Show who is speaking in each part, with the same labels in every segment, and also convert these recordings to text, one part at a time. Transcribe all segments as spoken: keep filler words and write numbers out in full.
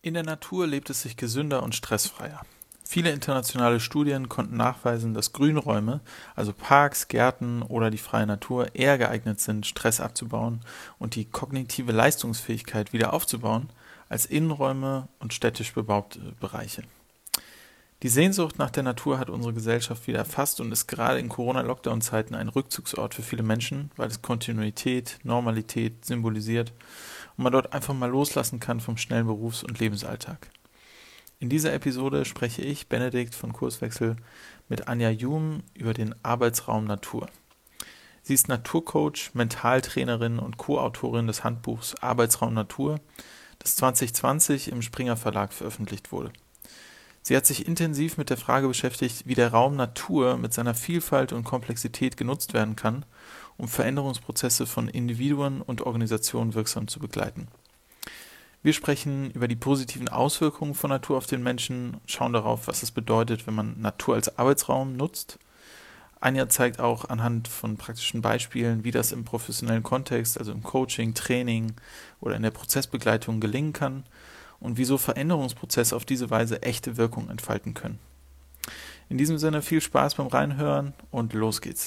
Speaker 1: In der Natur lebt es sich gesünder und stressfreier. Viele internationale Studien konnten nachweisen, dass Grünräume, also Parks, Gärten oder die freie Natur, eher geeignet sind, Stress abzubauen und die kognitive Leistungsfähigkeit wieder aufzubauen, als Innenräume und städtisch bebaute Bereiche. Die Sehnsucht nach der Natur hat unsere Gesellschaft wieder erfasst und ist gerade in Corona-Lockdown-Zeiten ein Rückzugsort für viele Menschen, weil es Kontinuität, Normalität symbolisiert und man dort einfach mal loslassen kann vom schnellen Berufs- und Lebensalltag. In dieser Episode spreche ich, Benedikt von Kurswechsel, mit Anja Juhm über den Arbeitsraum Natur. Sie ist Naturcoach, Mentaltrainerin und Co-Autorin des Handbuchs Arbeitsraum Natur, das zwanzig zwanzig im Springer Verlag veröffentlicht wurde. Sie hat sich intensiv mit der Frage beschäftigt, wie der Raum Natur mit seiner Vielfalt und Komplexität genutzt werden kann, um Veränderungsprozesse von Individuen und Organisationen wirksam zu begleiten. Wir sprechen über die positiven Auswirkungen von Natur auf den Menschen, schauen darauf, was es bedeutet, wenn man Natur als Arbeitsraum nutzt. Anja zeigt auch anhand von praktischen Beispielen, wie das im professionellen Kontext, also im Coaching, Training oder in der Prozessbegleitung gelingen kann und wieso Veränderungsprozesse auf diese Weise echte Wirkung entfalten können. In diesem Sinne viel Spaß beim Reinhören und los geht's.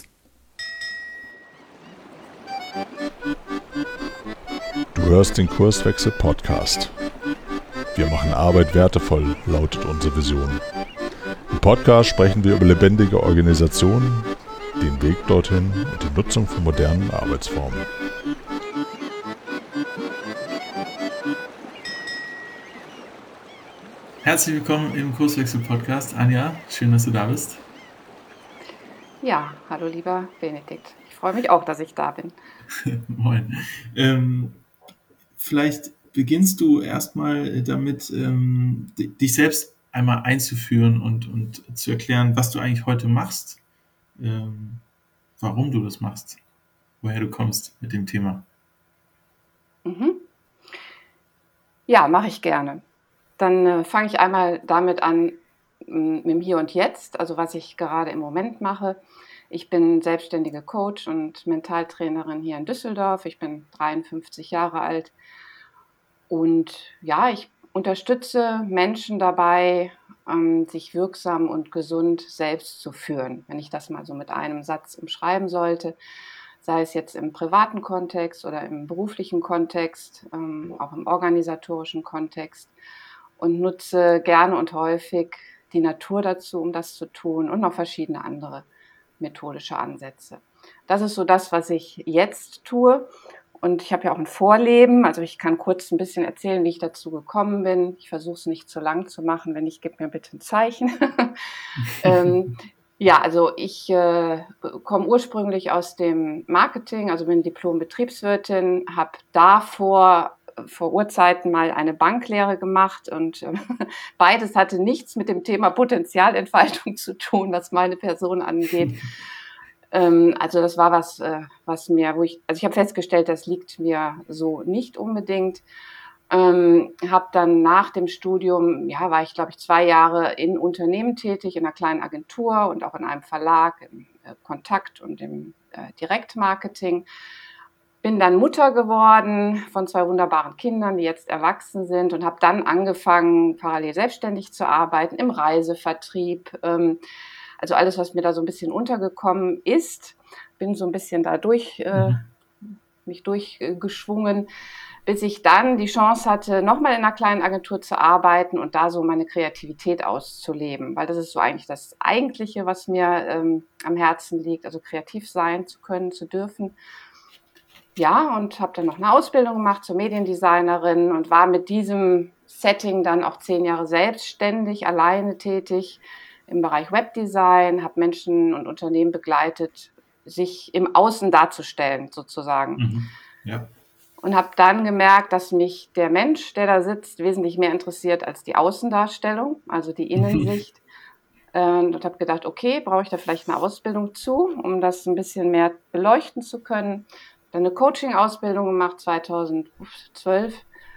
Speaker 2: Du hörst den Kurswechsel Podcast. Wir machen Arbeit wertevoll, lautet unsere Vision. Im Podcast sprechen wir über lebendige Organisationen, den Weg dorthin und die Nutzung von modernen Arbeitsformen.
Speaker 1: Herzlich willkommen im Kurswechsel-Podcast. Anja, schön, dass du da bist.
Speaker 3: Ja, hallo lieber Benedikt. Ich freue mich auch, dass ich da bin.
Speaker 1: Moin. Ähm, vielleicht beginnst du erstmal damit, ähm, d- dich selbst einmal einzuführen und, und zu erklären, was du eigentlich heute machst, ähm, warum du das machst, woher du kommst mit dem Thema.
Speaker 3: Mhm. Ja, mache ich gerne. Dann äh, fange ich einmal damit an, m, mit dem Hier und Jetzt, also was ich gerade im Moment mache. Ich bin selbstständige Coach und Mentaltrainerin hier in Düsseldorf. Ich bin dreiundfünfzig Jahre alt und ja, ich unterstütze Menschen dabei, ähm, sich wirksam und gesund selbst zu führen, wenn ich das mal so mit einem Satz umschreiben sollte. Sei es jetzt im privaten Kontext oder im beruflichen Kontext, ähm, auch im organisatorischen Kontext und nutze gerne und häufig die Natur dazu, um das zu tun und noch verschiedene andere methodische Ansätze. Das ist so das, was ich jetzt tue. Und ich habe ja auch ein Vorleben, also ich kann kurz ein bisschen erzählen, wie ich dazu gekommen bin. Ich versuche es nicht zu lang zu machen, wenn nicht, gib mir bitte ein Zeichen. ähm, ja, also ich äh, komme ursprünglich aus dem Marketing, also bin Diplom-Betriebswirtin, habe davor vor Urzeiten mal eine Banklehre gemacht und äh, beides hatte nichts mit dem Thema Potenzialentfaltung zu tun, was meine Person angeht. Ähm, also das war was, äh, was mir, wo ich, also ich habe festgestellt, das liegt mir so nicht unbedingt. Ähm, habe dann nach dem Studium, ja, war ich glaube ich zwei Jahre in Unternehmen tätig, in einer kleinen Agentur und auch in einem Verlag, im äh, Kontakt und im äh, Direktmarketing. Bin dann Mutter geworden von zwei wunderbaren Kindern, die jetzt erwachsen sind und habe dann angefangen, parallel selbstständig zu arbeiten im Reisevertrieb. Ähm, also alles, was mir da so ein bisschen untergekommen ist, bin so ein bisschen da durch, äh,
Speaker 1: Mhm.
Speaker 3: mich durchgeschwungen, bis ich dann die Chance hatte, nochmal in einer kleinen Agentur zu arbeiten und da so meine Kreativität auszuleben, weil das ist so eigentlich das Eigentliche, was mir ähm, am Herzen liegt, also kreativ sein zu können, zu dürfen. Ja, und habe dann noch eine Ausbildung gemacht zur Mediendesignerin und war mit diesem Setting dann auch zehn Jahre selbstständig, alleine tätig im Bereich Webdesign, habe Menschen und Unternehmen begleitet, sich im Außen darzustellen sozusagen.
Speaker 1: Mhm. Ja.
Speaker 3: Und habe dann gemerkt, dass mich der Mensch, der da sitzt, wesentlich mehr interessiert als die Außendarstellung, also die Innensicht. Und habe gedacht, okay, brauche ich da vielleicht eine Ausbildung zu, um das ein bisschen mehr beleuchten zu können. Dann eine Coaching-Ausbildung gemacht, zweitausendzwölf.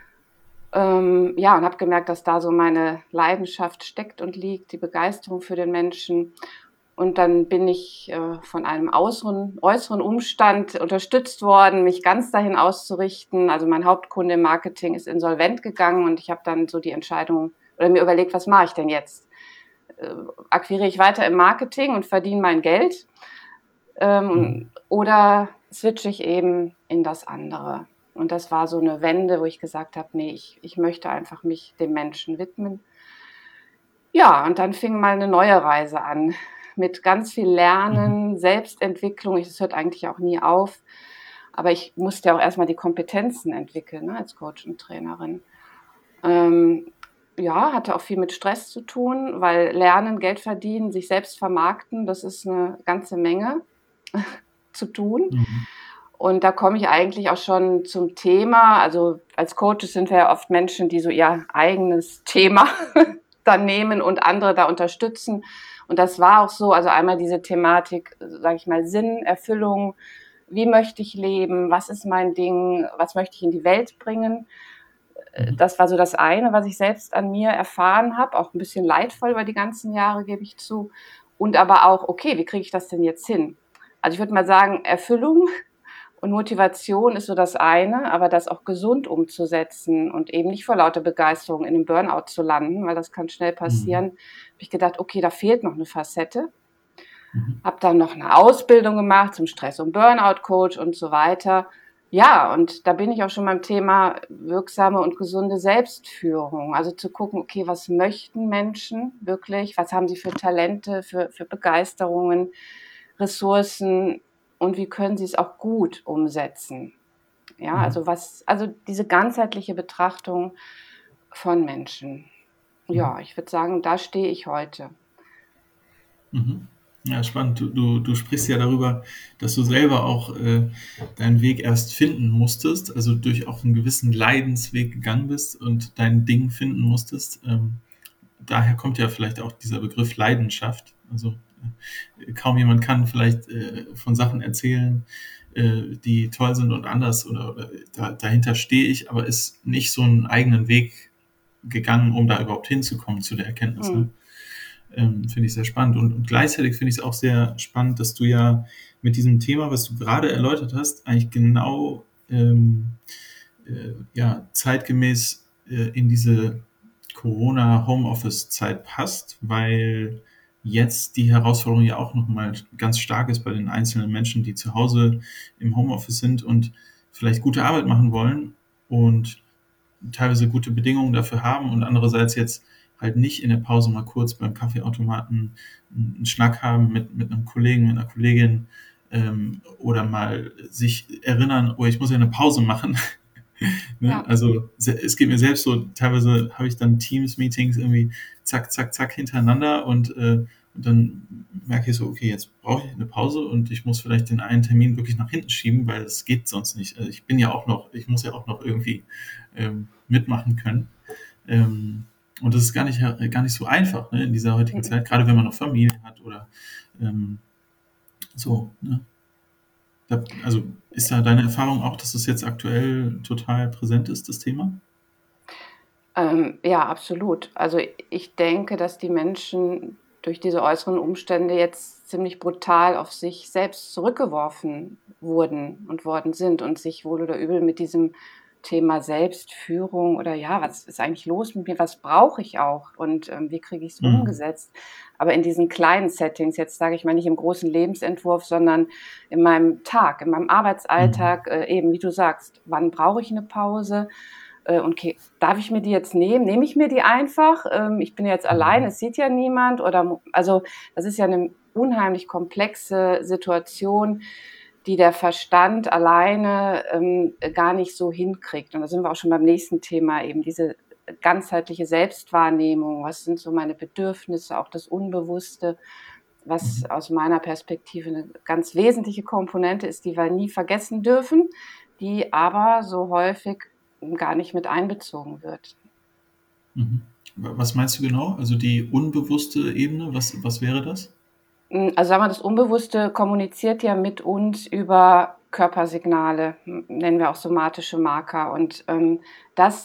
Speaker 3: Ähm, ja, und habe gemerkt, dass da so meine Leidenschaft steckt und liegt, die Begeisterung für den Menschen. Und dann bin ich äh, von einem äußeren, äußeren Umstand unterstützt worden, mich ganz dahin auszurichten. Also mein Hauptkunde im Marketing ist insolvent gegangen und ich habe dann so die Entscheidung oder mir überlegt, was mache ich denn jetzt? Äh, akquiriere ich weiter im Marketing und verdiene mein Geld? Ähm, mhm. Oder switche ich eben in das andere? Und das war so eine Wende, wo ich gesagt habe, nee, ich, ich möchte einfach mich dem Menschen widmen. Ja, und dann fing mal eine neue Reise an. Mit ganz viel Lernen, mhm. Selbstentwicklung. Es hört eigentlich auch nie auf. Aber ich musste ja auch erstmal die Kompetenzen entwickeln, ne, als Coach und Trainerin. Ähm, ja, hatte auch viel mit Stress zu tun, weil Lernen, Geld verdienen, sich selbst vermarkten, das ist eine ganze Menge zu tun. Mhm. Und da komme ich eigentlich auch schon zum Thema. Also als Coaches sind wir ja oft Menschen, die so ihr eigenes Thema dann nehmen und andere da unterstützen. Und das war auch so, also einmal diese Thematik, sage ich mal, Sinn, Erfüllung, wie möchte ich leben, was ist mein Ding, was möchte ich in die Welt bringen. Das war so das eine, was ich selbst an mir erfahren habe, auch ein bisschen leidvoll über die ganzen Jahre, gebe ich zu. Und aber auch, okay, wie kriege ich das denn jetzt hin? Also ich würde mal sagen, Erfüllung und Motivation ist so das eine, aber das auch gesund umzusetzen und eben nicht vor lauter Begeisterung in einem Burnout zu landen, weil das kann schnell passieren, mhm. habe ich gedacht, okay, da fehlt noch eine Facette. Mhm. Habe dann noch eine Ausbildung gemacht zum Stress- und Burnout-Coach und so weiter. Ja, und da bin ich auch schon beim Thema wirksame und gesunde Selbstführung. Also zu gucken, okay, was möchten Menschen wirklich? Was haben sie für Talente, für, für Begeisterungen, Ressourcen? Und wie können sie es auch gut umsetzen? Ja, mhm. also was, also diese ganzheitliche Betrachtung von Menschen. Ja, ich würde sagen, da stehe ich heute.
Speaker 1: Mhm. Ja, spannend. Du, du, du sprichst ja darüber, dass du selber auch äh, deinen Weg erst finden musstest, also durch auch einen gewissen Leidensweg gegangen bist und dein Ding finden musstest. Ähm, daher kommt ja vielleicht auch dieser Begriff Leidenschaft. Also äh, kaum jemand kann vielleicht äh, von Sachen erzählen, äh, die toll sind und anders oder, oder da, dahinter stehe ich, aber ist nicht so einen eigenen Weg gegangen, um da überhaupt hinzukommen zu der Erkenntnis. Mhm. Ne? Ähm, finde ich sehr spannend. Und, und gleichzeitig finde ich es auch sehr spannend, dass du ja mit diesem Thema, was du gerade erläutert hast, eigentlich genau ähm, äh, ja, zeitgemäß äh, in diese Corona-Homeoffice-Zeit passt, weil jetzt die Herausforderung ja auch nochmal ganz stark ist bei den einzelnen Menschen, die zu Hause im Homeoffice sind und vielleicht gute Arbeit machen wollen und teilweise gute Bedingungen dafür haben und andererseits jetzt halt nicht in der Pause mal kurz beim Kaffeeautomaten einen Schnack haben mit, mit einem Kollegen, mit einer Kollegin ähm, oder mal sich erinnern, oh, ich muss ja eine Pause machen. ne? Ja. Also es geht mir selbst so, teilweise habe ich dann Teams-Meetings irgendwie zack, zack, zack hintereinander und, äh, und dann merke ich so, okay, jetzt brauche ich eine Pause und ich muss vielleicht den einen Termin wirklich nach hinten schieben, weil es geht sonst nicht. Also ich bin ja auch noch, ich muss ja auch noch irgendwie ähm, mitmachen können. Ähm, Und das ist gar nicht, gar nicht so einfach ne, in dieser heutigen mhm. Zeit, gerade wenn man noch Familie hat oder ähm, so. Ne? Da, also ist da deine Erfahrung auch, dass das jetzt aktuell total präsent ist, das Thema?
Speaker 3: Ähm, ja, absolut. Also ich denke, dass die Menschen durch diese äußeren Umstände jetzt ziemlich brutal auf sich selbst zurückgeworfen wurden und worden sind und sich wohl oder übel mit diesem Thema Selbstführung oder ja, was ist eigentlich los mit mir, was brauche ich auch und ähm, wie kriege ich es mhm. umgesetzt? Aber in diesen kleinen Settings, jetzt sage ich mal nicht im großen Lebensentwurf, sondern in meinem Tag, in meinem Arbeitsalltag, mhm. äh, eben wie du sagst, wann brauche ich eine Pause? Äh, und okay, darf ich mir die jetzt nehmen? Nehme ich mir die einfach? Ähm, ich bin jetzt mhm. allein, es sieht ja niemand. Oder also das ist ja eine unheimlich komplexe Situation, die der Verstand alleine ähm, gar nicht so hinkriegt. Und da sind wir auch schon beim nächsten Thema, eben diese ganzheitliche Selbstwahrnehmung. Was sind so meine Bedürfnisse, auch das Unbewusste, was aus meiner Perspektive eine ganz wesentliche Komponente ist, die wir nie vergessen dürfen, die aber so häufig gar nicht mit einbezogen wird.
Speaker 1: Mhm. Was meinst du genau? Also die unbewusste Ebene, was, was wäre das?
Speaker 3: Also sagen wir, das Unbewusste kommuniziert ja mit uns über Körpersignale, nennen wir auch somatische Marker. Und ähm, das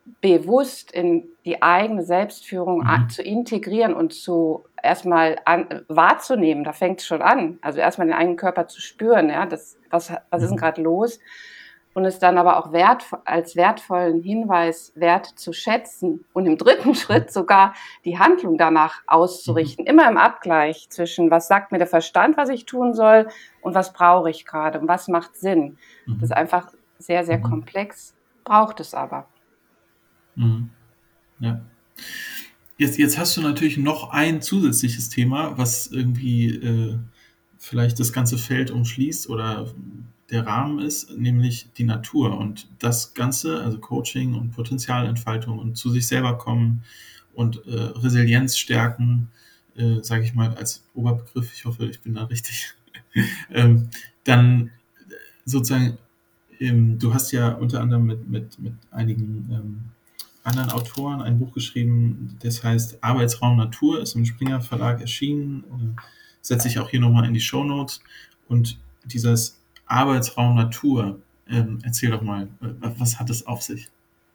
Speaker 3: bewusst in die eigene Selbstführung
Speaker 1: Mhm.
Speaker 3: zu integrieren und zu erstmal an, wahrzunehmen, da fängt es schon an. Also erstmal den eigenen Körper zu spüren, ja, das, was, was ist denn
Speaker 1: Mhm.
Speaker 3: gerade los? Und es dann aber auch wert, als wertvollen Hinweis wert zu schätzen und im dritten Schritt sogar die Handlung danach auszurichten. Immer im Abgleich zwischen, was sagt mir der Verstand, was ich tun soll, und was brauche ich gerade und was macht Sinn. Das ist
Speaker 1: Mhm.
Speaker 3: einfach sehr, sehr
Speaker 1: Mhm.
Speaker 3: komplex, braucht es aber.
Speaker 1: Mhm. Ja. Jetzt, jetzt hast du natürlich noch ein zusätzliches Thema, was irgendwie äh, vielleicht das ganze Feld umschließt oder der Rahmen ist, nämlich die Natur. Und das Ganze, also Coaching und Potenzialentfaltung und zu sich selber kommen und äh, Resilienz stärken, äh, sage ich mal als Oberbegriff, ich hoffe, ich bin da richtig, ähm, dann sozusagen, ähm, du hast ja unter anderem mit, mit, mit einigen ähm, anderen Autoren ein Buch geschrieben, das heißt Arbeitsraum Natur, ist im Springer Verlag erschienen, äh, setze ich auch hier nochmal in die Shownotes. Und dieses Arbeitsraum Natur, ähm, erzähl doch mal, äh, was hat es auf sich?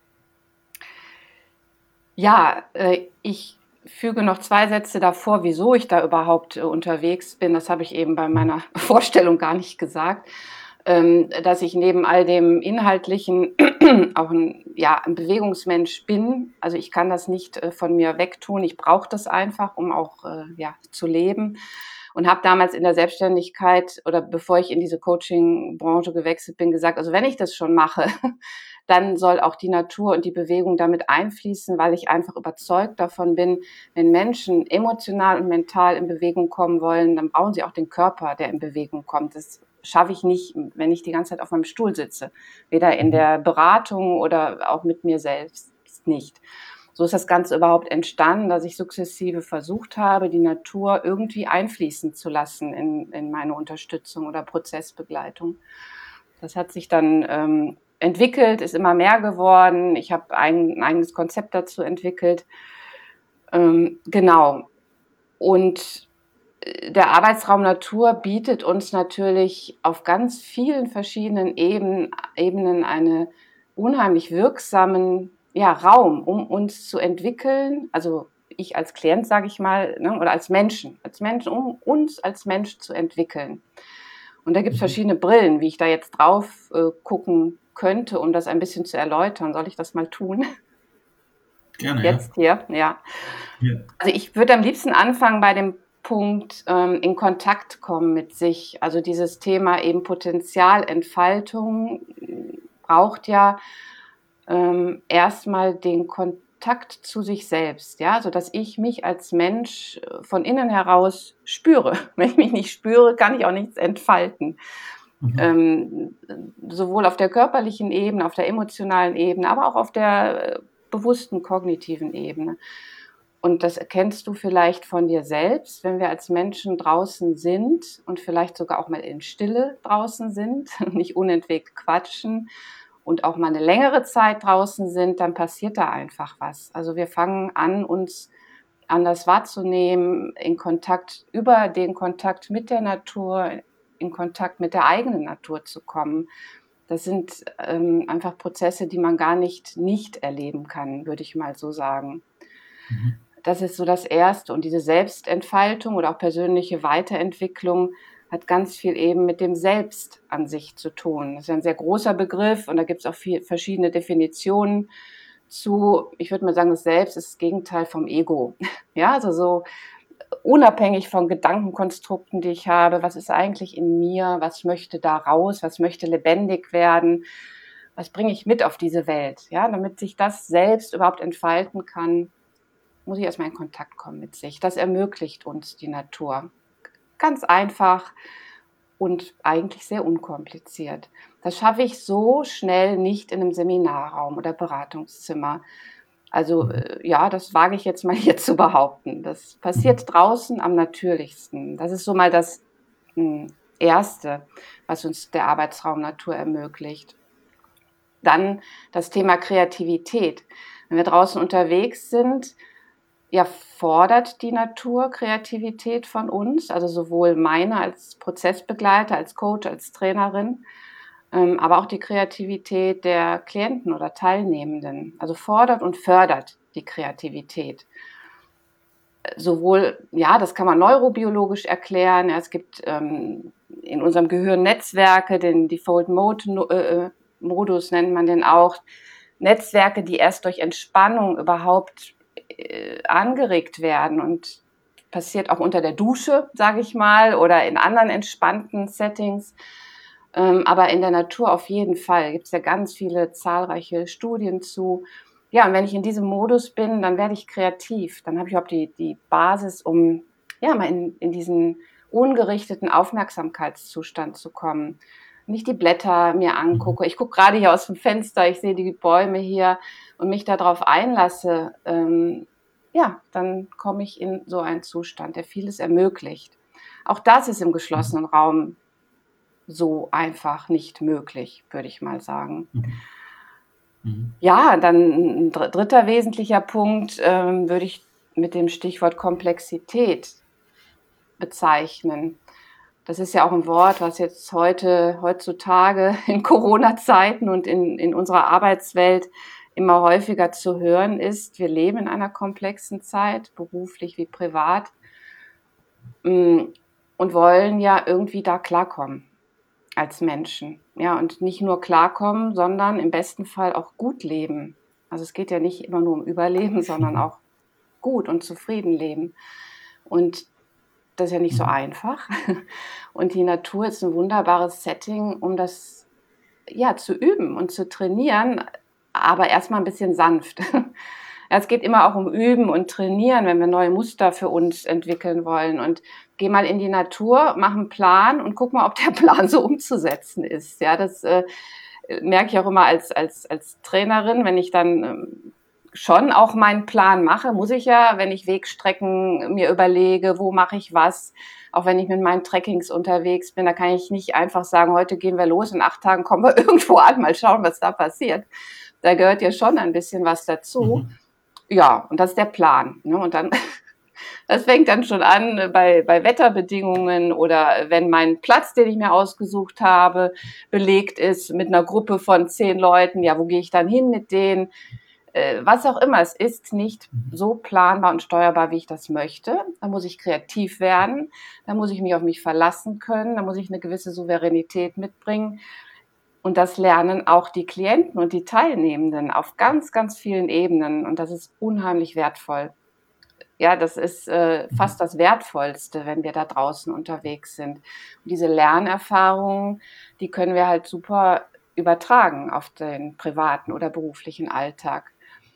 Speaker 3: Ja, äh, ich füge noch zwei Sätze davor, wieso ich da überhaupt äh, unterwegs bin. Das habe ich eben bei meiner Vorstellung gar nicht gesagt, ähm, dass ich neben all dem Inhaltlichen auch ein, ja, ein Bewegungsmensch bin. Also ich kann das nicht äh, von mir wegtun. Ich brauche das einfach, um auch äh, ja, zu leben. Und habe damals in der Selbstständigkeit oder bevor ich in diese Coaching-Branche gewechselt bin, gesagt, also wenn ich das schon mache, dann soll auch die Natur und die Bewegung damit einfließen, weil ich einfach überzeugt davon bin, wenn Menschen emotional und mental in Bewegung kommen wollen, dann brauchen sie auch den Körper, der in Bewegung kommt. Das schaffe ich nicht, wenn ich die ganze Zeit auf meinem Stuhl sitze. Weder in der Beratung oder auch mit mir selbst nicht. So ist das Ganze überhaupt entstanden, dass ich sukzessive versucht habe, die Natur irgendwie einfließen zu lassen in, in meine Unterstützung oder Prozessbegleitung. Das hat sich dann ähm, entwickelt, ist immer mehr geworden. Ich habe ein, ein eigenes Konzept dazu entwickelt. Ähm, genau. Und der Arbeitsraum Natur bietet uns natürlich auf ganz vielen verschiedenen Ebenen, Ebenen einen unheimlich wirksamen ja, Raum, um uns zu entwickeln. Also ich als Klient, sage ich mal, ne, oder als Menschen, als Menschen, um uns als Mensch zu entwickeln. Und da gibt es verschiedene Brillen, wie ich da jetzt drauf äh, gucken könnte, um das ein bisschen zu erläutern. Soll ich das mal tun?
Speaker 1: Gerne,
Speaker 3: Jetzt hier, ja.
Speaker 1: ja.
Speaker 3: Also ich würde am liebsten anfangen bei dem Punkt ähm, in Kontakt kommen mit sich. Also dieses Thema eben Potenzialentfaltung braucht ja ähm, erstmal den Kontakt zu sich selbst, ja, sodass ich mich als Mensch von innen heraus spüre. Wenn ich mich nicht spüre, kann ich auch nichts entfalten.
Speaker 1: Mhm.
Speaker 3: Ähm, sowohl auf der körperlichen Ebene, auf der emotionalen Ebene, aber auch auf der äh, bewussten kognitiven Ebene. Und das erkennst du vielleicht von dir selbst, wenn wir als Menschen draußen sind und vielleicht sogar auch mal in Stille draußen sind, nicht unentwegt quatschen und auch mal eine längere Zeit draußen sind, dann passiert da einfach was. Also wir fangen an, uns anders wahrzunehmen, in Kontakt, über den Kontakt mit der Natur, in Kontakt mit der eigenen Natur zu kommen. Das sind ähm, einfach Prozesse, die man gar nicht nicht erleben kann, würde ich mal so sagen.
Speaker 1: Mhm.
Speaker 3: Das ist so das Erste. Und diese Selbstentfaltung oder auch persönliche Weiterentwicklung hat ganz viel eben mit dem Selbst an sich zu tun. Das ist ein sehr großer Begriff und da gibt es auch viel, verschiedene Definitionen zu. Ich würde mal sagen, das Selbst ist das Gegenteil vom Ego. Ja, also so unabhängig von Gedankenkonstrukten, die ich habe. Was ist eigentlich in mir? Was möchte da raus? Was möchte lebendig werden? Was bringe ich mit auf diese Welt? Ja, damit sich das selbst überhaupt entfalten kann, muss ich erstmal in Kontakt kommen mit sich. Das ermöglicht uns die Natur. Ganz einfach und eigentlich sehr unkompliziert. Das schaffe ich so schnell nicht in einem Seminarraum oder Beratungszimmer. Also äh, ja, das wage ich jetzt mal hier zu behaupten. Das passiert draußen am natürlichsten. Das ist so mal das mh, Erste, was uns der Arbeitsraum Natur ermöglicht. Dann das Thema Kreativität. Wenn wir draußen unterwegs sind, ja, fordert die Natur Kreativität von uns, also sowohl meine als Prozessbegleiter, als Coach, als Trainerin. ähm, aber auch die Kreativität der Klienten oder Teilnehmenden. Also fordert und fördert die Kreativität. Sowohl, ja, das kann man neurobiologisch erklären. Ja, es gibt ähm, in unserem Gehirn Netzwerke, den Default Mode, äh, Modus nennt man den auch. Netzwerke, die erst durch Entspannung überhaupt äh, angeregt werden und passiert auch unter der Dusche, sage ich mal, oder in anderen entspannten Settings. Ähm, aber in der Natur auf jeden Fall gibt es ja ganz viele zahlreiche Studien zu. Ja, und wenn ich in diesem Modus bin, dann werde ich kreativ. Dann habe ich überhaupt die, die Basis, um ja mal in, in diesen ungerichteten Aufmerksamkeitszustand zu kommen. Wenn ich die Blätter mir angucke, ich gucke gerade hier aus dem Fenster, ich sehe die Bäume hier und mich darauf einlasse, ähm, ja, dann komme ich in so einen Zustand, der vieles ermöglicht. Auch das ist im geschlossenen Raum so einfach nicht möglich, würde ich mal sagen. Mhm. Mhm. Ja, dann ein dritter wesentlicher Punkt ähm, würde ich mit dem Stichwort Komplexität bezeichnen. Das ist ja auch ein Wort, was jetzt heute, heutzutage in Corona-Zeiten und in, in unserer Arbeitswelt immer häufiger zu hören ist. Wir leben in einer komplexen Zeit, beruflich wie privat, und wollen ja irgendwie da klarkommen als Menschen. Ja, und nicht nur klarkommen, sondern im besten Fall auch gut leben. Also es geht ja nicht immer nur um Überleben, sondern auch gut und zufrieden leben. Und das ist ja nicht so einfach. Und die Natur ist ein wunderbares Setting, um das ja zu üben und zu trainieren, aber erstmal ein bisschen sanft. Ja, es geht immer auch um Üben und Trainieren, wenn wir neue Muster für uns entwickeln wollen. Und geh mal in die Natur, mach einen Plan und guck mal, ob der Plan so umzusetzen ist. Ja, das äh, merke ich auch immer als, als, als Trainerin, wenn ich dann ähm, schon auch meinen Plan mache, muss ich ja, wenn ich Wegstrecken mir überlege, wo mache ich was, auch wenn ich mit meinen Trekkings unterwegs bin, da kann ich nicht einfach sagen, heute gehen wir los, in acht Tagen kommen wir irgendwo an, mal schauen, was da passiert. Da gehört ja schon ein bisschen was dazu. Mhm. Ja, und das ist der Plan. Ne? Und dann, das fängt dann schon an bei, bei Wetterbedingungen oder wenn mein Platz, den ich mir ausgesucht habe, belegt ist mit einer Gruppe von zehn Leuten, ja, wo gehe ich dann hin mit denen? Was auch immer, es ist nicht so planbar und steuerbar, wie ich das möchte. Da muss ich kreativ werden, da muss ich mich auf mich verlassen können, da muss ich eine gewisse Souveränität mitbringen. Und das lernen auch die Klienten und die Teilnehmenden auf ganz, ganz vielen Ebenen. Und das ist unheimlich wertvoll. Ja, das ist äh, fast das Wertvollste, wenn wir da draußen unterwegs sind. Und diese Lernerfahrungen, die können wir halt super übertragen auf den privaten oder beruflichen Alltag.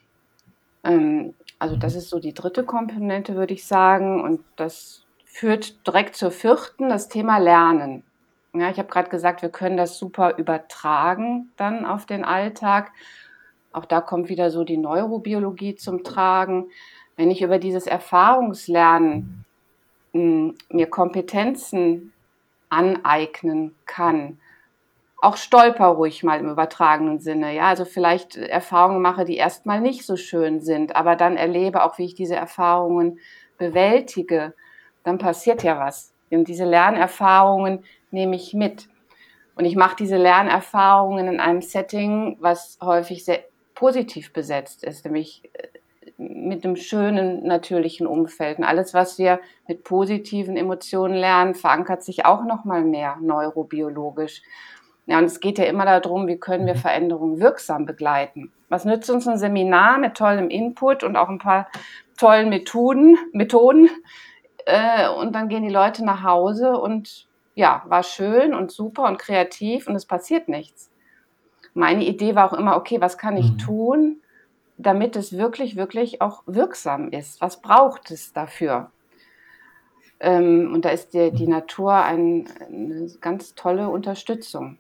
Speaker 3: Also das ist so die dritte Komponente, würde ich sagen. Und das führt direkt zur vierten, das Thema Lernen. Ja, ich habe gerade gesagt, wir können das super übertragen dann auf den Alltag. Auch da kommt wieder so die Neurobiologie zum Tragen. Wenn ich über dieses Erfahrungslernen mh, mir Kompetenzen aneignen kann, auch stolper ruhig mal im übertragenen Sinne, ja, also vielleicht Erfahrungen mache, die erstmal nicht so schön sind, aber dann erlebe auch, wie ich diese Erfahrungen bewältige, dann passiert ja was. Und diese Lernerfahrungen nehme ich mit. Und ich mache diese Lernerfahrungen in einem Setting, was häufig sehr positiv besetzt ist, nämlich mit einem schönen, natürlichen Umfeld. Und alles, was wir mit positiven Emotionen lernen, verankert sich auch noch mal mehr neurobiologisch. Ja, und es geht ja immer darum, wie können wir Veränderungen wirksam begleiten. Was nützt uns ein Seminar mit tollem Input und auch ein paar tollen Methoden, Methoden äh, und dann gehen die Leute nach Hause und ja, war schön und super und kreativ und es passiert nichts. Meine Idee war auch immer, okay, was kann ich tun, damit es wirklich, wirklich auch wirksam ist? Was braucht es dafür? Ähm, und da ist die, die Natur ein, eine ganz tolle Unterstützung.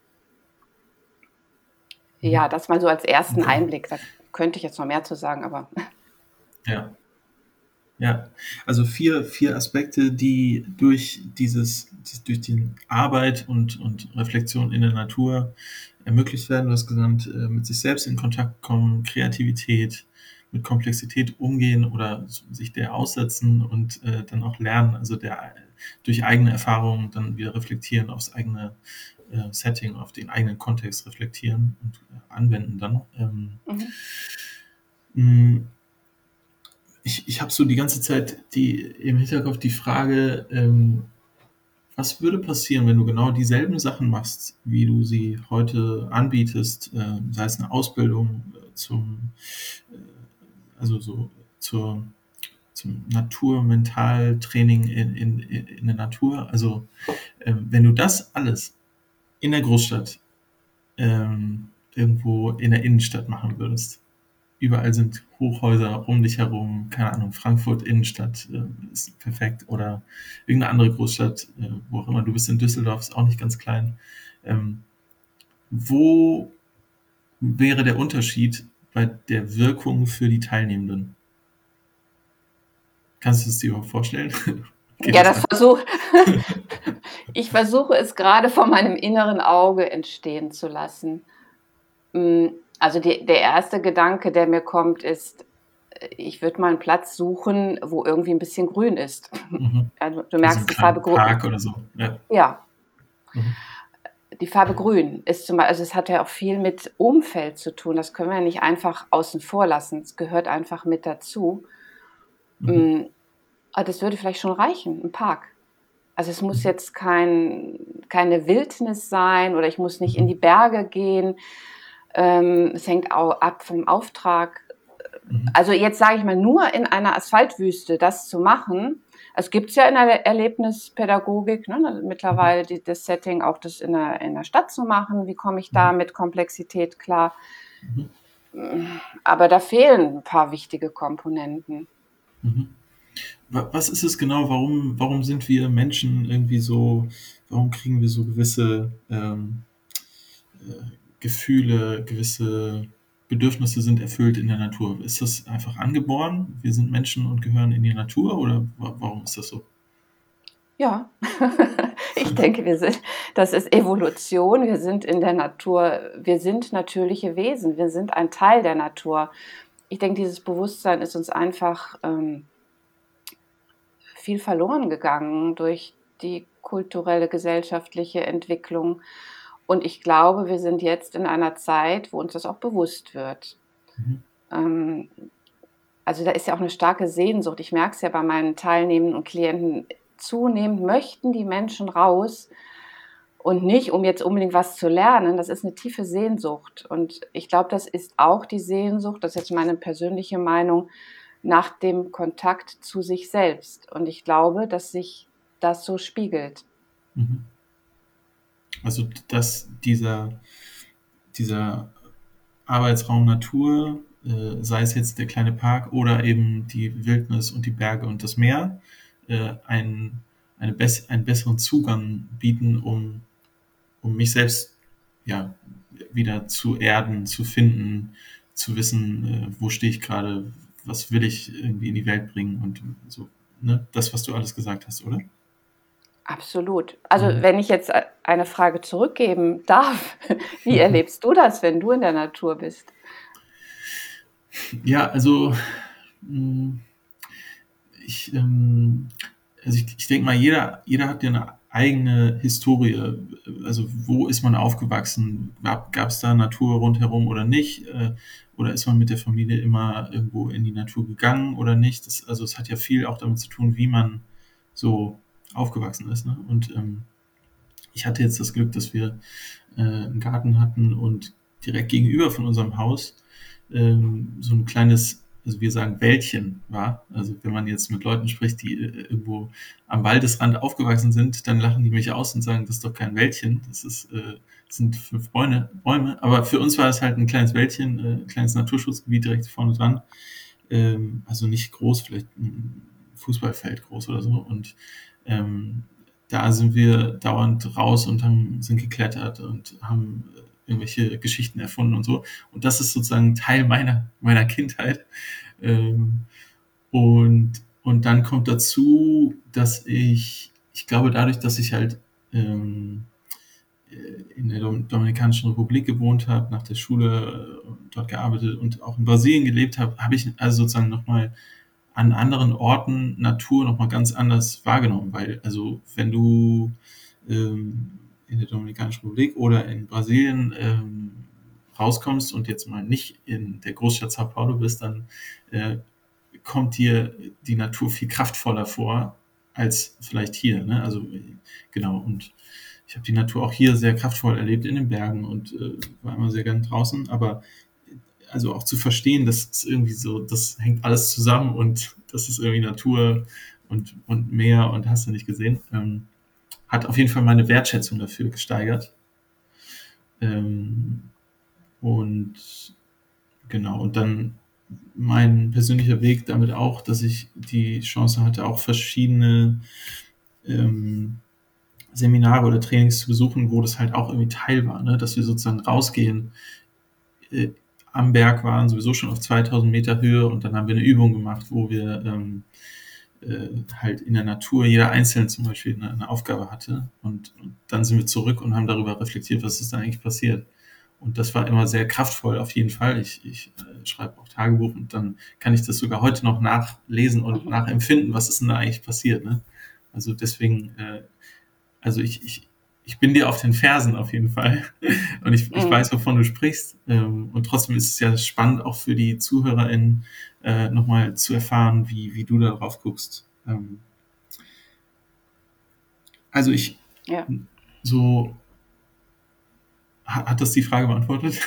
Speaker 3: Ja, das mal so als ersten okay. Einblick. Da könnte ich jetzt noch mehr zu sagen, aber...
Speaker 1: Ja, ja. Also vier, vier Aspekte, die durch dieses, durch die Arbeit und, und Reflexion in der Natur ermöglicht werden. Du hast genannt, mit sich selbst in Kontakt kommen, Kreativität, mit Komplexität umgehen oder sich der aussetzen und äh, dann auch lernen, also der durch eigene Erfahrungen dann wieder reflektieren aufs eigene äh, Setting, auf den eigenen Kontext reflektieren und äh, anwenden dann. Ähm, mhm. Ich, ich habe so die ganze Zeit die, im Hinterkopf die Frage, ähm, was würde passieren, wenn du genau dieselben Sachen machst, wie du sie heute anbietest, äh, sei es eine Ausbildung äh, zum, äh, also so zur, zum Naturmentaltraining in, in, in der Natur. Also ähm, wenn du das alles in der Großstadt ähm, irgendwo in der Innenstadt machen würdest, überall sind Hochhäuser um dich herum, keine Ahnung, Frankfurt Innenstadt äh, ist perfekt oder irgendeine andere Großstadt, äh, wo auch immer, du bist in Düsseldorf, ist auch nicht ganz klein. Ähm, wo wäre der Unterschied bei der Wirkung für die Teilnehmenden? Kannst du es dir überhaupt vorstellen?
Speaker 3: Ja, das versuche ich versuche es gerade vor meinem inneren Auge entstehen zu lassen. Also die, der erste Gedanke, der mir kommt, ist, ich würde mal einen Platz suchen, wo irgendwie ein bisschen grün ist.
Speaker 1: Mhm.
Speaker 3: Also, du merkst
Speaker 1: Also
Speaker 3: die Farbe grün.
Speaker 1: Park oder so. Ja.
Speaker 3: Ja.
Speaker 1: Mhm.
Speaker 3: Die Farbe grün ist zum Beispiel, also es hat ja auch viel mit Umfeld zu tun. Das können wir ja nicht einfach außen vor lassen. Es gehört einfach mit dazu. Mhm. Aber das würde vielleicht schon reichen, ein Park. Also es muss jetzt kein, keine Wildnis sein oder ich muss nicht in die Berge gehen. Ähm, es hängt auch ab vom Auftrag. Mhm. Also jetzt sage ich mal, nur in einer Asphaltwüste das zu machen, es gibt es ja in der Erlebnispädagogik, ne, mittlerweile die, das Setting, auch das in der, in der Stadt zu machen. Wie komme ich da mit Komplexität klar? Mhm. Aber da fehlen ein paar wichtige Komponenten.
Speaker 1: Mhm. Was ist es genau? Warum, warum sind wir Menschen irgendwie so, warum kriegen wir so gewisse ähm, äh, Gefühle, gewisse Bedürfnisse sind erfüllt in der Natur? Ist das einfach angeboren? Wir sind Menschen und gehören in die Natur oder warum ist das so?
Speaker 3: Ja, ich denke, wir sind, das ist Evolution. Wir sind in der Natur, wir sind natürliche Wesen, wir sind ein Teil der Natur. Ich denke, dieses Bewusstsein ist uns einfach ähm, viel verloren gegangen durch die kulturelle, gesellschaftliche Entwicklung. Und ich glaube, wir sind jetzt in einer Zeit, wo uns das auch bewusst wird. Mhm. Ähm, also da ist ja auch eine starke Sehnsucht. Ich merke es ja bei meinen Teilnehmenden und Klienten, zunehmend möchten die Menschen raus und nicht, um jetzt unbedingt was zu lernen. Das ist eine tiefe Sehnsucht. Und ich glaube, das ist auch die Sehnsucht, das ist jetzt meine persönliche Meinung, nach dem Kontakt zu sich selbst. Und ich glaube, dass sich das so spiegelt.
Speaker 1: Mhm. Also, dass dieser, dieser Arbeitsraum Natur, äh, sei es jetzt der kleine Park oder eben die Wildnis und die Berge und das Meer, äh, ein, eine bess- einen besseren Zugang bieten, um, um mich selbst ja, wieder zu erden, zu finden, zu wissen, äh, wo stehe ich gerade, was will ich irgendwie in die Welt bringen und so, ne? Das, was du alles gesagt hast, oder?
Speaker 3: Absolut. Also mhm. wenn ich jetzt eine Frage zurückgeben darf, wie erlebst du das, wenn du in der Natur bist?
Speaker 1: Ja, also ich, ähm, also ich, ich denke mal, jeder, jeder hat ja eine eigene Historie. Also wo ist man aufgewachsen? Gab es da Natur rundherum oder nicht? Oder ist man mit der Familie immer irgendwo in die Natur gegangen oder nicht? Das, also es hat ja viel auch damit zu tun, wie man so aufgewachsen ist. Ne? Und ähm, ich hatte jetzt das Glück, dass wir äh, einen Garten hatten und direkt gegenüber von unserem Haus ähm, so ein kleines, also wir sagen Wäldchen war. Also wenn man jetzt mit Leuten spricht, die äh, irgendwo am Waldesrand aufgewachsen sind, dann lachen die mich aus und sagen, das ist doch kein Wäldchen, das ist, äh, das sind fünf Bäume, Bäume. Aber für uns war es halt ein kleines Wäldchen, äh, ein kleines Naturschutzgebiet direkt vorne dran. Ähm, also nicht groß, vielleicht ein Fußballfeld groß oder so. Und ähm, da sind wir dauernd raus und haben, sind geklettert und haben irgendwelche Geschichten erfunden und so. Und das ist sozusagen Teil meiner, meiner Kindheit. Ähm, und, und dann kommt dazu, dass ich, ich glaube, dadurch, dass ich halt ähm, in der Dominikanischen Republik gewohnt habe, nach der Schule dort gearbeitet und auch in Brasilien gelebt habe, habe ich also sozusagen nochmal an anderen Orten Natur nochmal ganz anders wahrgenommen, weil also wenn du ähm, in der Dominikanischen Republik oder in Brasilien ähm, rauskommst und jetzt mal nicht in der Großstadt Sao Paulo bist, dann äh, kommt dir die Natur viel kraftvoller vor als vielleicht hier. Ne? Also genau, und ich habe die Natur auch hier sehr kraftvoll erlebt in den Bergen und äh, war immer sehr gern draußen, aber also auch zu verstehen, dass es irgendwie so, das hängt alles zusammen und das ist irgendwie Natur und, und Meer und hast du nicht gesehen, ähm, hat auf jeden Fall meine Wertschätzung dafür gesteigert. Ähm, und genau, und dann mein persönlicher Weg damit auch, dass ich die Chance hatte, auch verschiedene ähm, Seminare oder Trainings zu besuchen, wo das halt auch irgendwie Teil war, ne? Dass wir sozusagen rausgehen, äh, am Berg waren, sowieso schon auf zweitausend Meter Höhe und dann haben wir eine Übung gemacht, wo wir ähm, äh, halt in der Natur jeder einzeln zum Beispiel eine, eine Aufgabe hatte und, und dann sind wir zurück und haben darüber reflektiert, was ist da eigentlich passiert. Und das war immer sehr kraftvoll, auf jeden Fall. Ich, ich äh, schreibe auch Tagebuch und dann kann ich das sogar heute noch nachlesen und
Speaker 3: Mhm.
Speaker 1: nachempfinden, was ist denn da eigentlich passiert. Ne? Also deswegen, äh, also ich, ich, ich bin dir auf den Fersen auf jeden Fall und ich, ich
Speaker 3: Mhm.
Speaker 1: weiß, wovon du sprichst. Ähm, und trotzdem ist es ja spannend, auch für die ZuhörerInnen äh, nochmal zu erfahren, wie, wie du da drauf guckst. Ähm, also ich,
Speaker 3: Ja.
Speaker 1: so, hat, hat das die Frage beantwortet?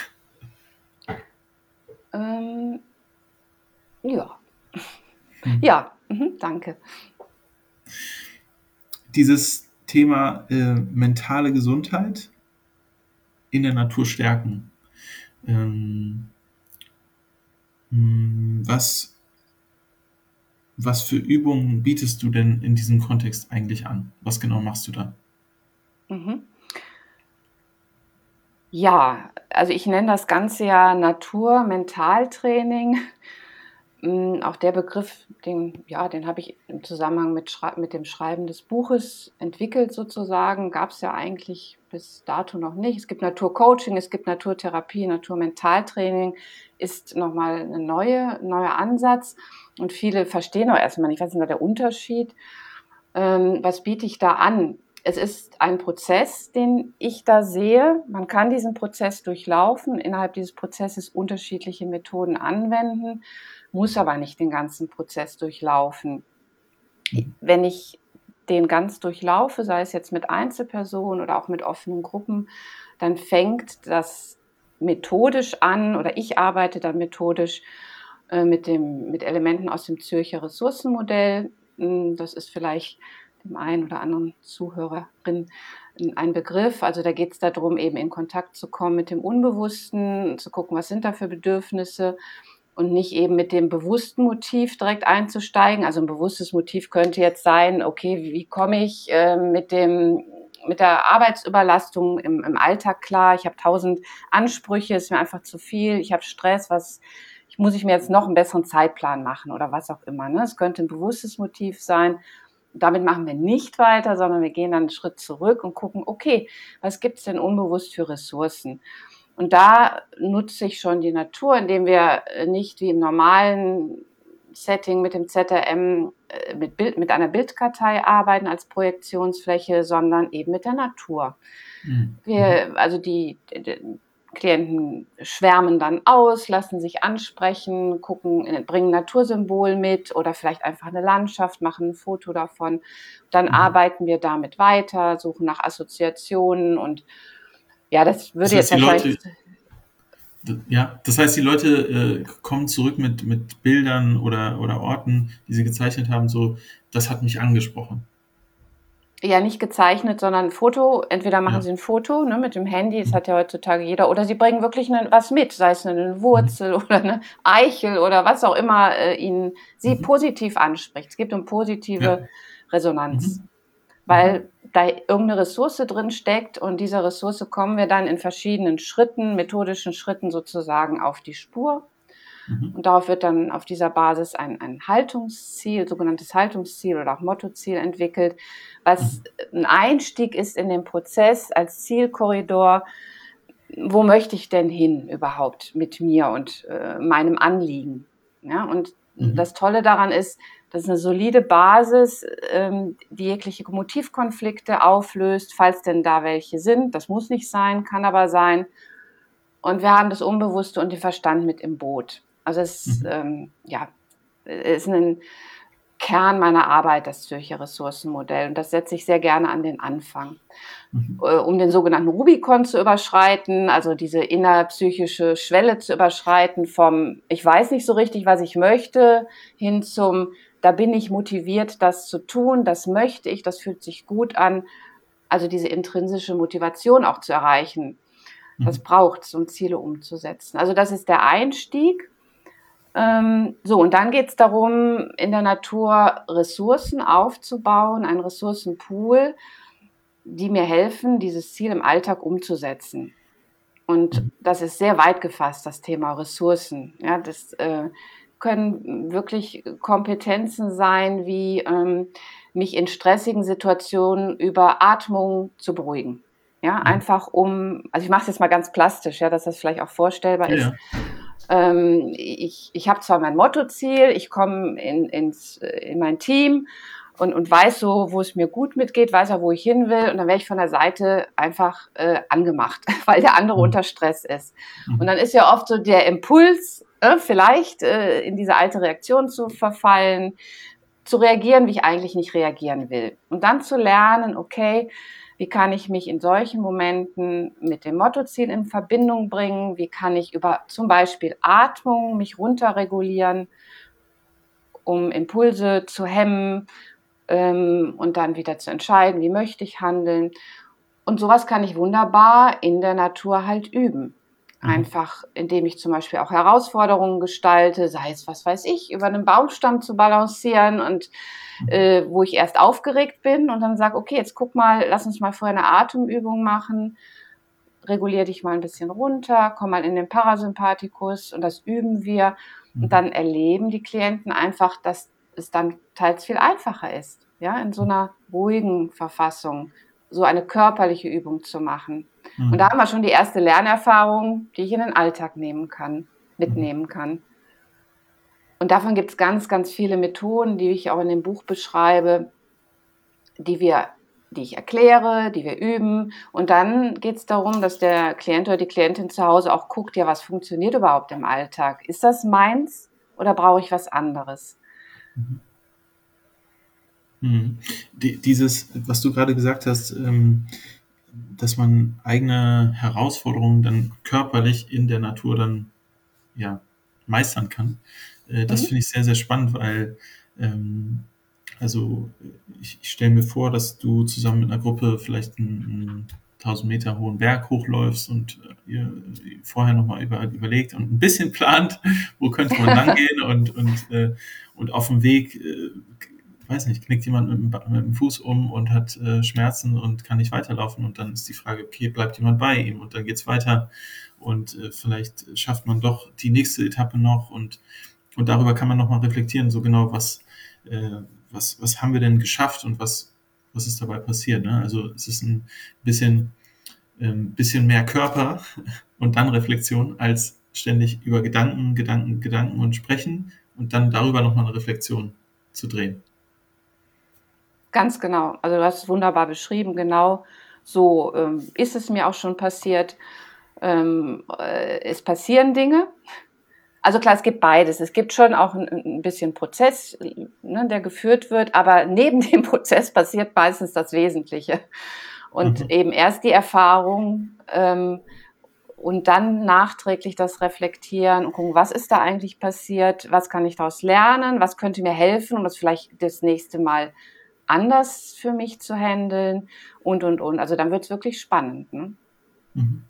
Speaker 3: Ähm, ja.
Speaker 1: Hm.
Speaker 3: Ja, mhm, danke.
Speaker 1: Dieses Thema äh, mentale Gesundheit in der Natur stärken. Ähm, mh, was, was für Übungen bietest du denn in diesem Kontext eigentlich an? Was genau machst du da?
Speaker 3: Mhm. Ja, also ich nenne das Ganze ja Natur-Mentaltraining. Mm, Auch der Begriff, den, ja, den habe ich im Zusammenhang mit, Schrei- mit dem Schreiben des Buches entwickelt sozusagen. Gab es ja eigentlich bis dato noch nicht. Es gibt Naturcoaching, es gibt Naturtherapie, Naturmentaltraining ist nochmal ein neue, neuer Ansatz. Und viele verstehen auch erstmal nicht, was ist denn da der Unterschied? Ähm, was biete ich da an? Es ist ein Prozess, den ich da sehe. Man kann diesen Prozess durchlaufen, innerhalb dieses Prozesses unterschiedliche Methoden anwenden, muss aber nicht den ganzen Prozess durchlaufen. Wenn ich den ganz durchlaufe, sei es jetzt mit Einzelpersonen oder auch mit offenen Gruppen, dann fängt das methodisch an oder ich arbeite dann methodisch äh, mit, dem, mit Elementen aus dem Zürcher Ressourcenmodell. Das ist vielleicht dem einen oder anderen Zuhörerin ein Begriff. Also da geht es darum, eben in Kontakt zu kommen mit dem Unbewussten, zu gucken, was sind da für Bedürfnisse und nicht eben mit dem bewussten Motiv direkt einzusteigen. Also ein bewusstes Motiv könnte jetzt sein, okay, wie, wie komme ich äh, mit dem mit der Arbeitsüberlastung im, im Alltag klar? Ich habe tausend Ansprüche, ist mir einfach zu viel, ich habe Stress, was ich, muss ich mir jetzt noch einen besseren Zeitplan machen oder was auch immer. Ne? Es könnte ein bewusstes Motiv sein. Damit machen wir nicht weiter, sondern wir gehen dann einen Schritt zurück und gucken, okay, was gibt es denn unbewusst für Ressourcen? Und da nutze ich schon die Natur, indem wir nicht wie im normalen Setting mit dem Z R M mit, Bild, mit einer Bildkartei arbeiten als Projektionsfläche, sondern eben mit der Natur.
Speaker 1: Mhm.
Speaker 3: Wir, also die, die Klienten schwärmen dann aus, lassen sich ansprechen, gucken, bringen ein Natursymbol mit oder vielleicht einfach eine Landschaft, machen ein Foto davon. Dann
Speaker 1: Mhm.
Speaker 3: arbeiten wir damit weiter, suchen nach Assoziationen und ja, das würde
Speaker 1: Das heißt,
Speaker 3: jetzt
Speaker 1: die
Speaker 3: wahrscheinlich...
Speaker 1: Leute, ja, das heißt, die Leute äh, kommen zurück mit, mit Bildern oder, oder Orten, die sie gezeichnet haben, so, das hat mich angesprochen.
Speaker 3: Ja, nicht gezeichnet, sondern ein Foto. Entweder machen
Speaker 1: Ja.
Speaker 3: sie ein Foto, ne, mit dem Handy, das
Speaker 1: Mhm.
Speaker 3: hat ja heutzutage jeder, oder sie bringen wirklich ne, was mit, sei es eine Wurzel oder eine Eichel oder was auch immer äh, ihnen sie
Speaker 1: Mhm.
Speaker 3: positiv anspricht. Es gibt eine positive
Speaker 1: Ja.
Speaker 3: Resonanz,
Speaker 1: Mhm.
Speaker 3: weil da irgendeine Ressource drin steckt und dieser Ressource kommen wir dann in verschiedenen Schritten, methodischen Schritten sozusagen auf die Spur.
Speaker 1: Mhm.
Speaker 3: Und darauf wird dann auf dieser Basis ein, ein Haltungsziel, sogenanntes Haltungsziel oder auch Mottoziel entwickelt, was ein Einstieg ist in den Prozess als Zielkorridor. Wo möchte ich denn hin überhaupt mit mir und äh, meinem Anliegen? Ja, und
Speaker 1: Mhm.
Speaker 3: das Tolle daran ist, Das ist eine solide Basis, ähm, die jegliche Motivkonflikte auflöst, falls denn da welche sind. Das muss nicht sein, kann aber sein. Und wir haben das Unbewusste und den Verstand mit im Boot. Also es
Speaker 1: Mhm.
Speaker 3: ähm, ja, ist ein Kern meiner Arbeit, das Zürcher Ressourcenmodell. Und das setze ich sehr gerne an den Anfang.
Speaker 1: Mhm.
Speaker 3: Äh, um den sogenannten Rubikon zu überschreiten, also diese innerpsychische Schwelle zu überschreiten vom ich weiß nicht so richtig, was ich möchte, hin zum da bin ich motiviert, das zu tun, das möchte ich, das fühlt sich gut an. Also diese intrinsische Motivation auch zu erreichen. Das
Speaker 1: Mhm.
Speaker 3: braucht es, um Ziele umzusetzen. Also das ist der Einstieg. Ähm, so, und dann geht es darum, in der Natur Ressourcen aufzubauen, einen Ressourcenpool, die mir helfen, dieses Ziel im Alltag umzusetzen. Und
Speaker 1: Mhm.
Speaker 3: das ist sehr weit gefasst, das Thema Ressourcen. Ja, das äh, können wirklich Kompetenzen sein, wie ähm, mich in stressigen Situationen über Atmung zu beruhigen. Ja,
Speaker 1: Mhm.
Speaker 3: einfach um, also ich mache es jetzt mal ganz plastisch, ja, dass das vielleicht auch vorstellbar
Speaker 1: Ja,
Speaker 3: ist.
Speaker 1: ja.
Speaker 3: Ähm, ich ich habe zwar mein Mottoziel, ich komme in, ins, in mein Team und, und weiß so, wo es mir gut mitgeht, weiß auch, wo ich hin will. Und dann werde ich von der Seite einfach äh, angemacht, weil der andere
Speaker 1: Mhm.
Speaker 3: unter Stress ist. Und
Speaker 1: Mhm.
Speaker 3: dann ist ja oft so der Impuls, äh, vielleicht äh, in diese alte Reaktion zu verfallen, zu reagieren, wie ich eigentlich nicht reagieren will. Und dann zu lernen, okay, wie kann ich mich in solchen Momenten mit dem Mottoziel in Verbindung bringen? Wie kann ich über zum Beispiel Atmung mich runterregulieren, um Impulse zu hemmen ähm, und dann wieder zu entscheiden, wie möchte ich handeln? Und sowas kann ich wunderbar in der Natur halt üben.
Speaker 1: Mhm.
Speaker 3: Einfach, indem ich zum Beispiel auch Herausforderungen gestalte, sei es, was weiß ich, über einen Baumstamm zu balancieren und
Speaker 1: Mhm.
Speaker 3: äh, wo ich erst aufgeregt bin und dann sage, okay, jetzt guck mal, lass uns mal vorher eine Atemübung machen, regulier dich mal ein bisschen runter, komm mal in den Parasympathikus und das üben wir. Und
Speaker 1: Mhm.
Speaker 3: dann erleben die Klienten einfach, dass es dann teils viel einfacher ist, ja, in so einer ruhigen Verfassung so eine körperliche Übung zu machen. Und da
Speaker 1: Mhm.
Speaker 3: haben wir schon die erste Lernerfahrung, die ich in den Alltag nehmen kann,
Speaker 1: Mhm.
Speaker 3: mitnehmen kann. Und davon gibt es ganz, ganz viele Methoden, die ich auch in dem Buch beschreibe, die wir, die ich erkläre, die wir üben. Und dann geht es darum, dass der Klient oder die Klientin zu Hause auch guckt, ja, was funktioniert überhaupt im Alltag? Ist das meins oder brauche ich was anderes?
Speaker 1: Mhm. Mhm. Die, dieses, was du gerade gesagt hast, ähm, dass man eigene Herausforderungen dann körperlich in der Natur dann ja, meistern kann, äh, das
Speaker 3: Mhm.
Speaker 1: finde ich sehr, sehr spannend, weil ähm, also ich, ich stelle mir vor, dass du zusammen mit einer Gruppe vielleicht einen, einen tausend Meter hohen Berg hochläufst und äh, ihr vorher nochmal über, überlegt und ein bisschen plant, wo könnte man lang gehen und, und, äh, und auf dem Weg, äh, weiß nicht, knickt jemand mit dem, Ba- mit dem Fuß um und hat äh, Schmerzen und kann nicht weiterlaufen und dann ist die Frage, okay, bleibt jemand bei ihm und dann geht's weiter und äh, vielleicht schafft man doch die nächste Etappe noch und, und darüber kann man nochmal reflektieren, so genau, was, äh, was, was haben wir denn geschafft und was, was ist dabei passiert. Ne? Also es ist ein bisschen, ähm, bisschen mehr Körper und dann Reflexion als ständig über Gedanken, Gedanken, Gedanken und sprechen und dann darüber nochmal eine Reflexion zu drehen.
Speaker 3: Ganz genau. Also du hast es wunderbar beschrieben. Genau so ähm, ist es mir auch schon passiert. Ähm, äh, es passieren Dinge. Also klar, es gibt beides. Es gibt schon auch ein, ein bisschen Prozess, ne, der geführt wird, aber neben dem Prozess passiert meistens das Wesentliche. Und
Speaker 1: Mhm.
Speaker 3: eben erst die Erfahrung ähm, und dann nachträglich das Reflektieren und gucken, was ist da eigentlich passiert, was kann ich daraus lernen, was könnte mir helfen, um das vielleicht das nächste Mal anders für mich zu handeln und, und, und. Also dann wird es wirklich spannend. Ne?
Speaker 1: Mhm.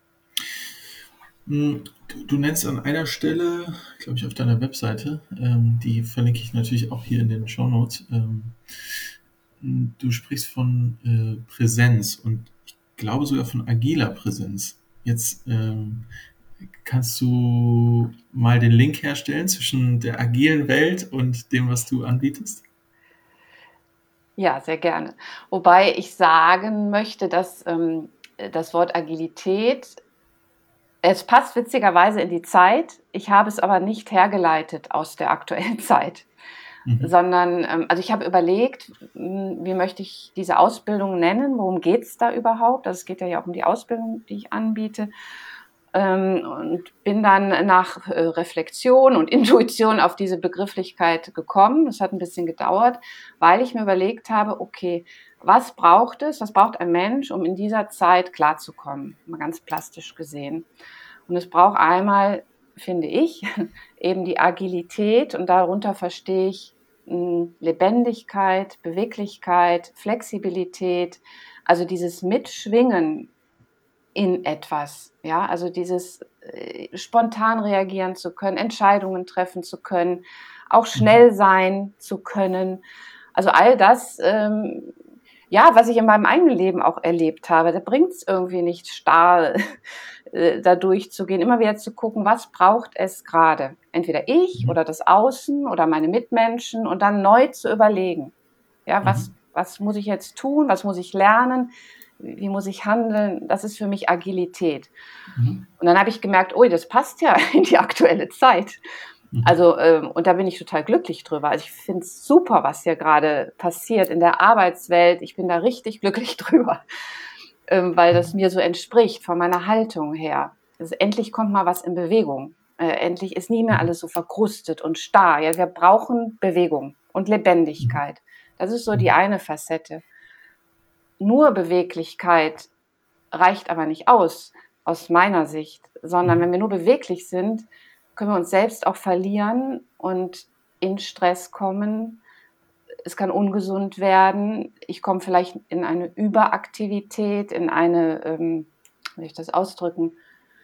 Speaker 1: Du, du nennst an einer Stelle, glaube ich, auf deiner Webseite, ähm, die verlinke ich natürlich auch hier in den Shownotes, ähm, du sprichst von äh, Präsenz und ich glaube sogar von agiler Präsenz. Jetzt ähm, kannst du mal den Link herstellen zwischen der agilen Welt und dem, was du anbietest?
Speaker 3: Ja, sehr gerne. Wobei ich sagen möchte, dass ähm, das Wort Agilität, es passt witzigerweise in die Zeit, ich habe es aber nicht hergeleitet aus der aktuellen Zeit. Mhm. Sondern, ähm, also ich habe überlegt, wie möchte ich diese Ausbildung nennen, worum geht es da überhaupt? Also es geht ja auch um die Ausbildung, die ich anbiete. Ähm, und bin dann nach äh, Reflexion und Intuition auf diese Begrifflichkeit gekommen. Das hat ein bisschen gedauert, weil ich mir überlegt habe, okay, was braucht es, was braucht ein Mensch, um in dieser Zeit klarzukommen, mal ganz plastisch gesehen. Und es braucht einmal, finde ich, eben die Agilität und darunter verstehe ich mh, Lebendigkeit, Beweglichkeit, Flexibilität, also dieses Mitschwingen in etwas, ja, also dieses äh, spontan reagieren zu können, Entscheidungen treffen zu können, auch schnell sein zu können. Also all das, ähm, ja, was ich in meinem eigenen Leben auch erlebt habe, da bringt es irgendwie nicht starr, äh, da durchzugehen, immer wieder zu gucken, was braucht es gerade? Entweder ich oder das Außen oder meine Mitmenschen und dann neu zu überlegen, ja, was, was muss ich jetzt tun, was muss ich lernen? Wie muss ich handeln? Das ist für mich Agilität. Mhm. Und dann habe ich gemerkt, ui, das passt ja in die aktuelle Zeit. Mhm. Also, ähm, und da bin ich total glücklich drüber. Also ich finde es super, was hier gerade passiert in der Arbeitswelt. Ich bin da richtig glücklich drüber, ähm, weil das mir so entspricht von meiner Haltung her. Also endlich kommt mal was in Bewegung. Äh, endlich ist nie mehr alles so verkrustet und starr. Ja, wir brauchen Bewegung und Lebendigkeit. Das ist so die eine Facette. Nur Beweglichkeit reicht aber nicht aus, aus meiner Sicht, sondern wenn wir nur beweglich sind, können wir uns selbst auch verlieren und in Stress kommen. Es kann ungesund werden. Ich komme vielleicht in eine Überaktivität, in eine, ähm, wie soll ich das ausdrücken?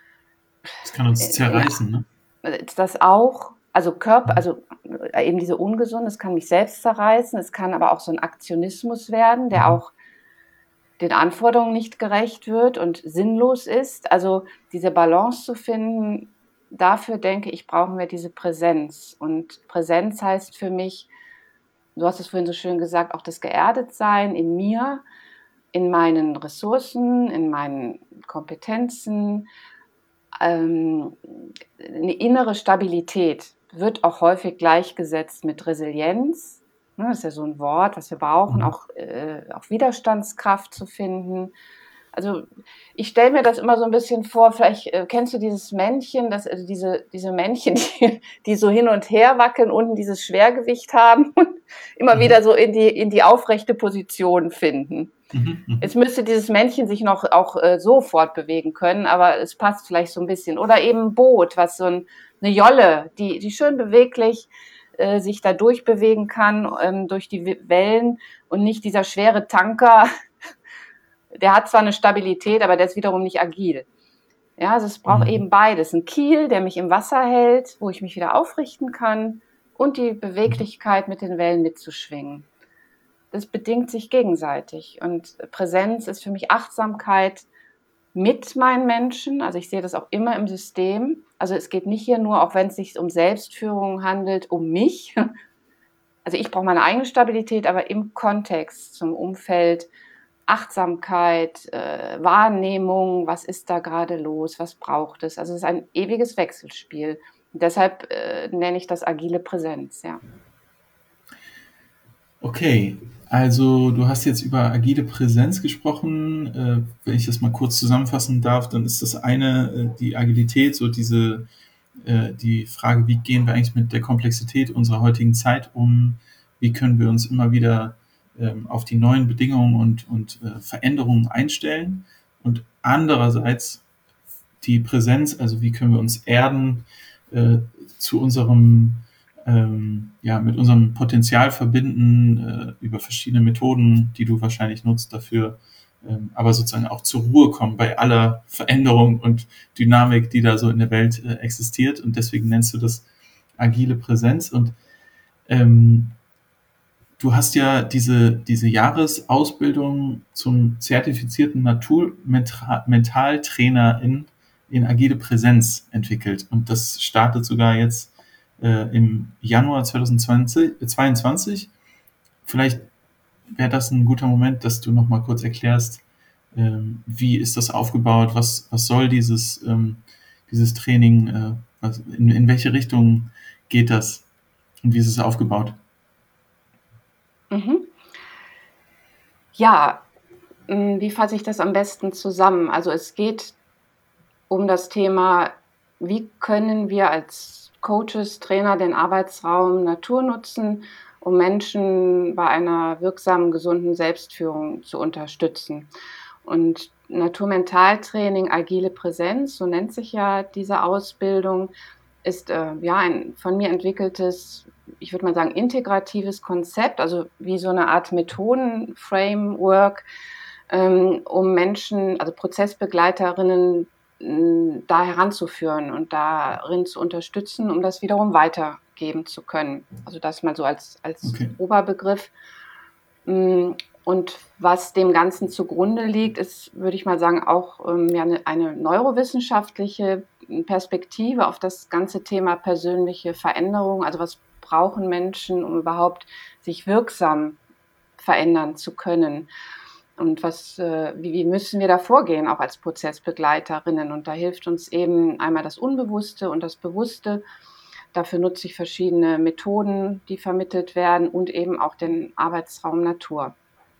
Speaker 1: Das kann uns zerreißen, ne?
Speaker 3: Das auch, also Körper, also eben diese ungesund, es kann mich selbst zerreißen, es kann aber auch so ein Aktionismus werden, der auch den Anforderungen nicht gerecht wird und sinnlos ist. Also diese Balance zu finden, dafür denke ich, brauchen wir diese Präsenz. Und Präsenz heißt für mich, du hast es vorhin so schön gesagt, auch das Geerdetsein in mir, in meinen Ressourcen, in meinen Kompetenzen. Ähm, eine innere Stabilität wird auch häufig gleichgesetzt mit Resilienz. Das ist ja so ein Wort, was wir brauchen, auch, äh, auch Widerstandskraft zu finden. Also ich stelle mir das immer so ein bisschen vor, vielleicht äh, kennst du dieses Männchen, das, also diese, diese Männchen, die, die so hin und her wackeln, unten dieses Schwergewicht haben und immer mhm. wieder so in die, in die aufrechte Position finden. Mhm, mh. Jetzt müsste dieses Männchen sich noch auch äh, so fortbewegen können, aber es passt vielleicht so ein bisschen. Oder eben ein Boot, was so ein, eine Jolle, die, die schön beweglich äh, sich da durchbewegen kann, ähm, durch die Wellen und nicht dieser schwere Tanker. Der hat zwar eine Stabilität, aber der ist wiederum nicht agil. Ja, also es braucht mhm. eben beides. Ein Kiel, der mich im Wasser hält, wo ich mich wieder aufrichten kann und die Beweglichkeit mit den Wellen mitzuschwingen. Das bedingt sich gegenseitig. Und Präsenz ist für mich Achtsamkeit mit meinen Menschen. Also ich sehe das auch immer im System. Also es geht nicht hier nur, auch wenn es sich um Selbstführung handelt, um mich. Also ich brauche meine eigene Stabilität, aber im Kontext zum Umfeld, Achtsamkeit, äh, Wahrnehmung, was ist da gerade los, was braucht es? Also es ist ein ewiges Wechselspiel. Und deshalb äh, nenne ich das agile Präsenz, ja.
Speaker 1: Okay, also du hast jetzt über agile Präsenz gesprochen. Äh, wenn ich das mal kurz zusammenfassen darf, dann ist das eine äh, die Agilität, so diese äh, die Frage, wie gehen wir eigentlich mit der Komplexität unserer heutigen Zeit um? Wie können wir uns immer wieder ähm, auf die neuen Bedingungen und, und äh, Veränderungen einstellen? Und andererseits die Präsenz, also wie können wir uns erden, äh, zu unserem Ähm, ja, mit unserem Potenzial verbinden, äh, über verschiedene Methoden, die du wahrscheinlich nutzt dafür, ähm, aber sozusagen auch zur Ruhe kommen bei aller Veränderung und Dynamik, die da so in der Welt äh, existiert. Und deswegen nennst du das agile Präsenz. Und ähm, du hast ja diese, diese Jahresausbildung zum zertifizierten Naturmentaltrainer in, in agile Präsenz entwickelt. Und das startet sogar jetzt Äh, im Januar zweitausendzweiundzwanzig. Vielleicht wäre das ein guter Moment, dass du noch mal kurz erklärst, ähm, wie ist das aufgebaut, was, was soll dieses, ähm, dieses Training, äh, was, in, in welche Richtung geht das und wie ist es aufgebaut?
Speaker 3: Ja, wie fasse ich das am besten zusammen? Also es geht um das Thema, wie können wir als Coaches, Trainer den Arbeitsraum Natur nutzen, um Menschen bei einer wirksamen, gesunden Selbstführung zu unterstützen. Und Naturmentaltraining, agile Präsenz, so nennt sich ja diese Ausbildung, ist äh, ja ein von mir entwickeltes, ich würde mal sagen, integratives Konzept, also wie so eine Art Methoden-Framework, ähm, um Menschen, also Prozessbegleiterinnen, mh, da heranzuführen und darin zu unterstützen, um das wiederum weitergeben zu können. Also das mal so als, als
Speaker 1: Okay.
Speaker 3: Oberbegriff. Mh, Und was dem Ganzen zugrunde liegt, ist, würde ich mal sagen, auch ähm, ja, eine, eine neurowissenschaftliche Perspektive auf das ganze Thema persönliche Veränderung. Also was brauchen Menschen, um überhaupt sich wirksam verändern zu können? Und was, äh, wie, wie müssen wir da vorgehen, auch als Prozessbegleiterinnen? Und da hilft uns eben einmal das Unbewusste und das Bewusste. Dafür nutze ich verschiedene Methoden, die vermittelt werden, und eben auch den Arbeitsraum Natur.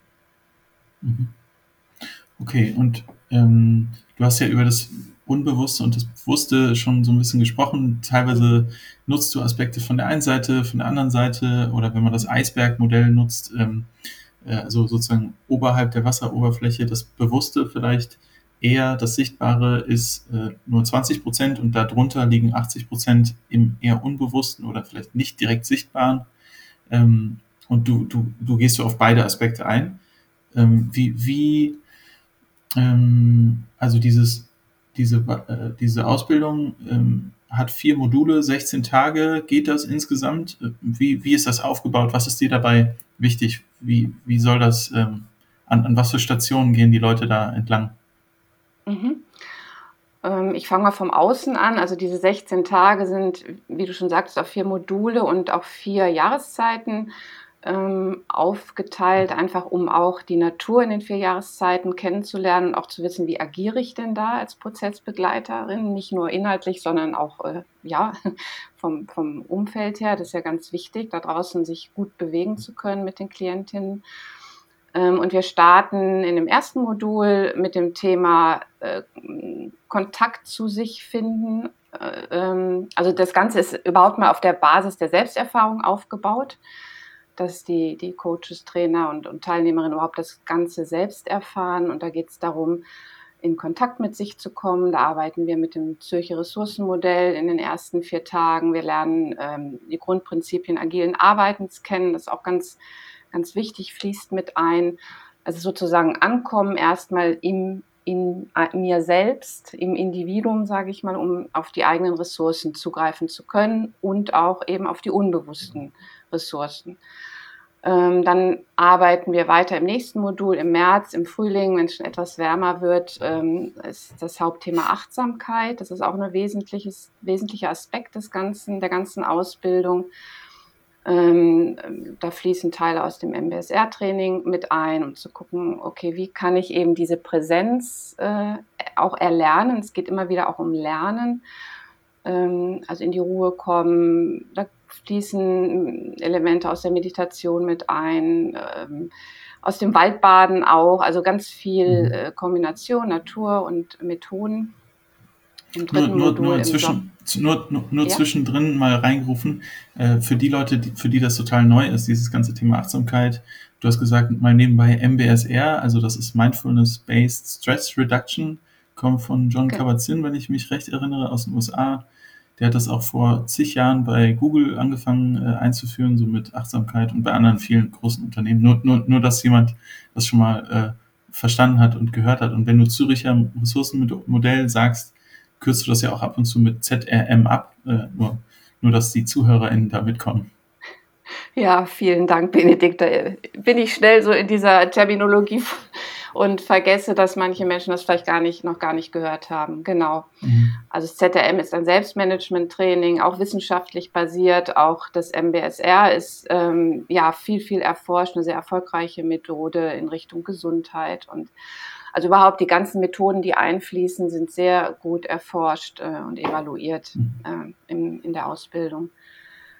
Speaker 1: Mhm. Okay, und ähm, du hast ja über das Unbewusste und das Bewusste schon so ein bisschen gesprochen. Teilweise nutzt du Aspekte von der einen Seite, von der anderen Seite, oder wenn man das Eisbergmodell nutzt, ähm, äh, also sozusagen oberhalb der Wasseroberfläche, das Bewusste vielleicht eher, das Sichtbare ist äh, nur zwanzig Prozent und darunter liegen achtzig Prozent im eher Unbewussten oder vielleicht nicht direkt Sichtbaren. Ähm, und du, du, du gehst so auf beide Aspekte ein. Ähm, wie, wie ähm, also dieses, diese, äh, diese Ausbildung ähm, hat vier Module, sechzehn Tage geht das insgesamt. Wie, wie ist das aufgebaut? Was ist dir dabei wichtig? Wie, wie soll das, ähm, an, an was für Stationen gehen die Leute da entlang?
Speaker 3: Mhm. Ähm, ich fange mal vom Außen an. Also diese sechzehn Tage sind, wie du schon sagtest, auf vier Module und auf vier Jahreszeiten ähm, aufgeteilt, einfach um auch die Natur in den vier Jahreszeiten kennenzulernen und auch zu wissen, wie agiere ich denn da als Prozessbegleiterin, nicht nur inhaltlich, sondern auch äh, ja, vom, vom Umfeld her. Das ist ja ganz wichtig, da draußen sich gut bewegen zu können mit den Klientinnen. Ähm, und wir starten in dem ersten Modul mit dem Thema äh, Kontakt zu sich finden. Äh, ähm, also das Ganze ist überhaupt mal auf der Basis der Selbsterfahrung aufgebaut, dass die, die Coaches, Trainer und, und Teilnehmerinnen überhaupt das Ganze selbst erfahren. Und da geht es darum, in Kontakt mit sich zu kommen. Da arbeiten wir mit dem Zürcher Ressourcenmodell in den ersten vier Tagen. Wir lernen ähm, die Grundprinzipien agilen Arbeitens kennen. Das ist auch ganz, ganz wichtig, fließt mit ein. Also sozusagen ankommen erstmal im, in mir selbst, im Individuum, sage ich mal, um auf die eigenen Ressourcen zugreifen zu können und auch eben auf die unbewussten Ressourcen. Ähm, dann arbeiten wir weiter im nächsten Modul im März, im Frühling, wenn es schon etwas wärmer wird, ähm, ist das Hauptthema Achtsamkeit. Das ist auch ein wesentliches, wesentlicher Aspekt des ganzen, der ganzen Ausbildung. Ähm, da fließen Teile aus dem M B S R-Training mit ein, um zu gucken, okay, wie kann ich eben diese Präsenz äh, auch erlernen. Es geht immer wieder auch um Lernen, ähm, also in die Ruhe kommen. Da fließen Elemente aus der Meditation mit ein, ähm, aus dem Waldbaden auch, also ganz viel äh, Kombination, Natur und Methoden. Im
Speaker 1: Nur,
Speaker 3: dritten
Speaker 1: nur,
Speaker 3: Modul
Speaker 1: nur,
Speaker 3: im
Speaker 1: zwischen, nur, nur, nur
Speaker 3: Ja.
Speaker 1: zwischendrin mal reingerufen, äh, für die Leute, die, für die das total neu ist, dieses ganze Thema Achtsamkeit. Du hast gesagt, mal nebenbei M B S R, also das ist Mindfulness-Based Stress Reduction, kommt von John
Speaker 3: Ge-
Speaker 1: Kabat-Zinn, wenn ich mich recht erinnere, aus den U S A. Der hat das auch vor zig Jahren bei Google angefangen äh, einzuführen, so mit Achtsamkeit, und bei anderen vielen großen Unternehmen. Nur, nur, nur dass jemand das schon mal äh, verstanden hat und gehört hat. Und wenn du Züricher Ressourcenmodell sagst, kürzt du das ja auch ab und zu mit Z R M ab, äh, nur, nur dass die ZuhörerInnen da mitkommen.
Speaker 3: Ja, vielen Dank, Benedikt. Da bin ich schnell so in dieser Terminologie und vergesse, dass manche Menschen das vielleicht gar nicht, noch gar nicht gehört haben. Genau.
Speaker 1: Mhm.
Speaker 3: Also das Z R M ist ein Selbstmanagement-Training, auch wissenschaftlich basiert. Auch das M B S R ist ähm, ja viel, viel erforscht, eine sehr erfolgreiche Methode in Richtung Gesundheit. Und also überhaupt die ganzen Methoden, die einfließen, sind sehr gut erforscht äh, und evaluiert äh, in, in der Ausbildung.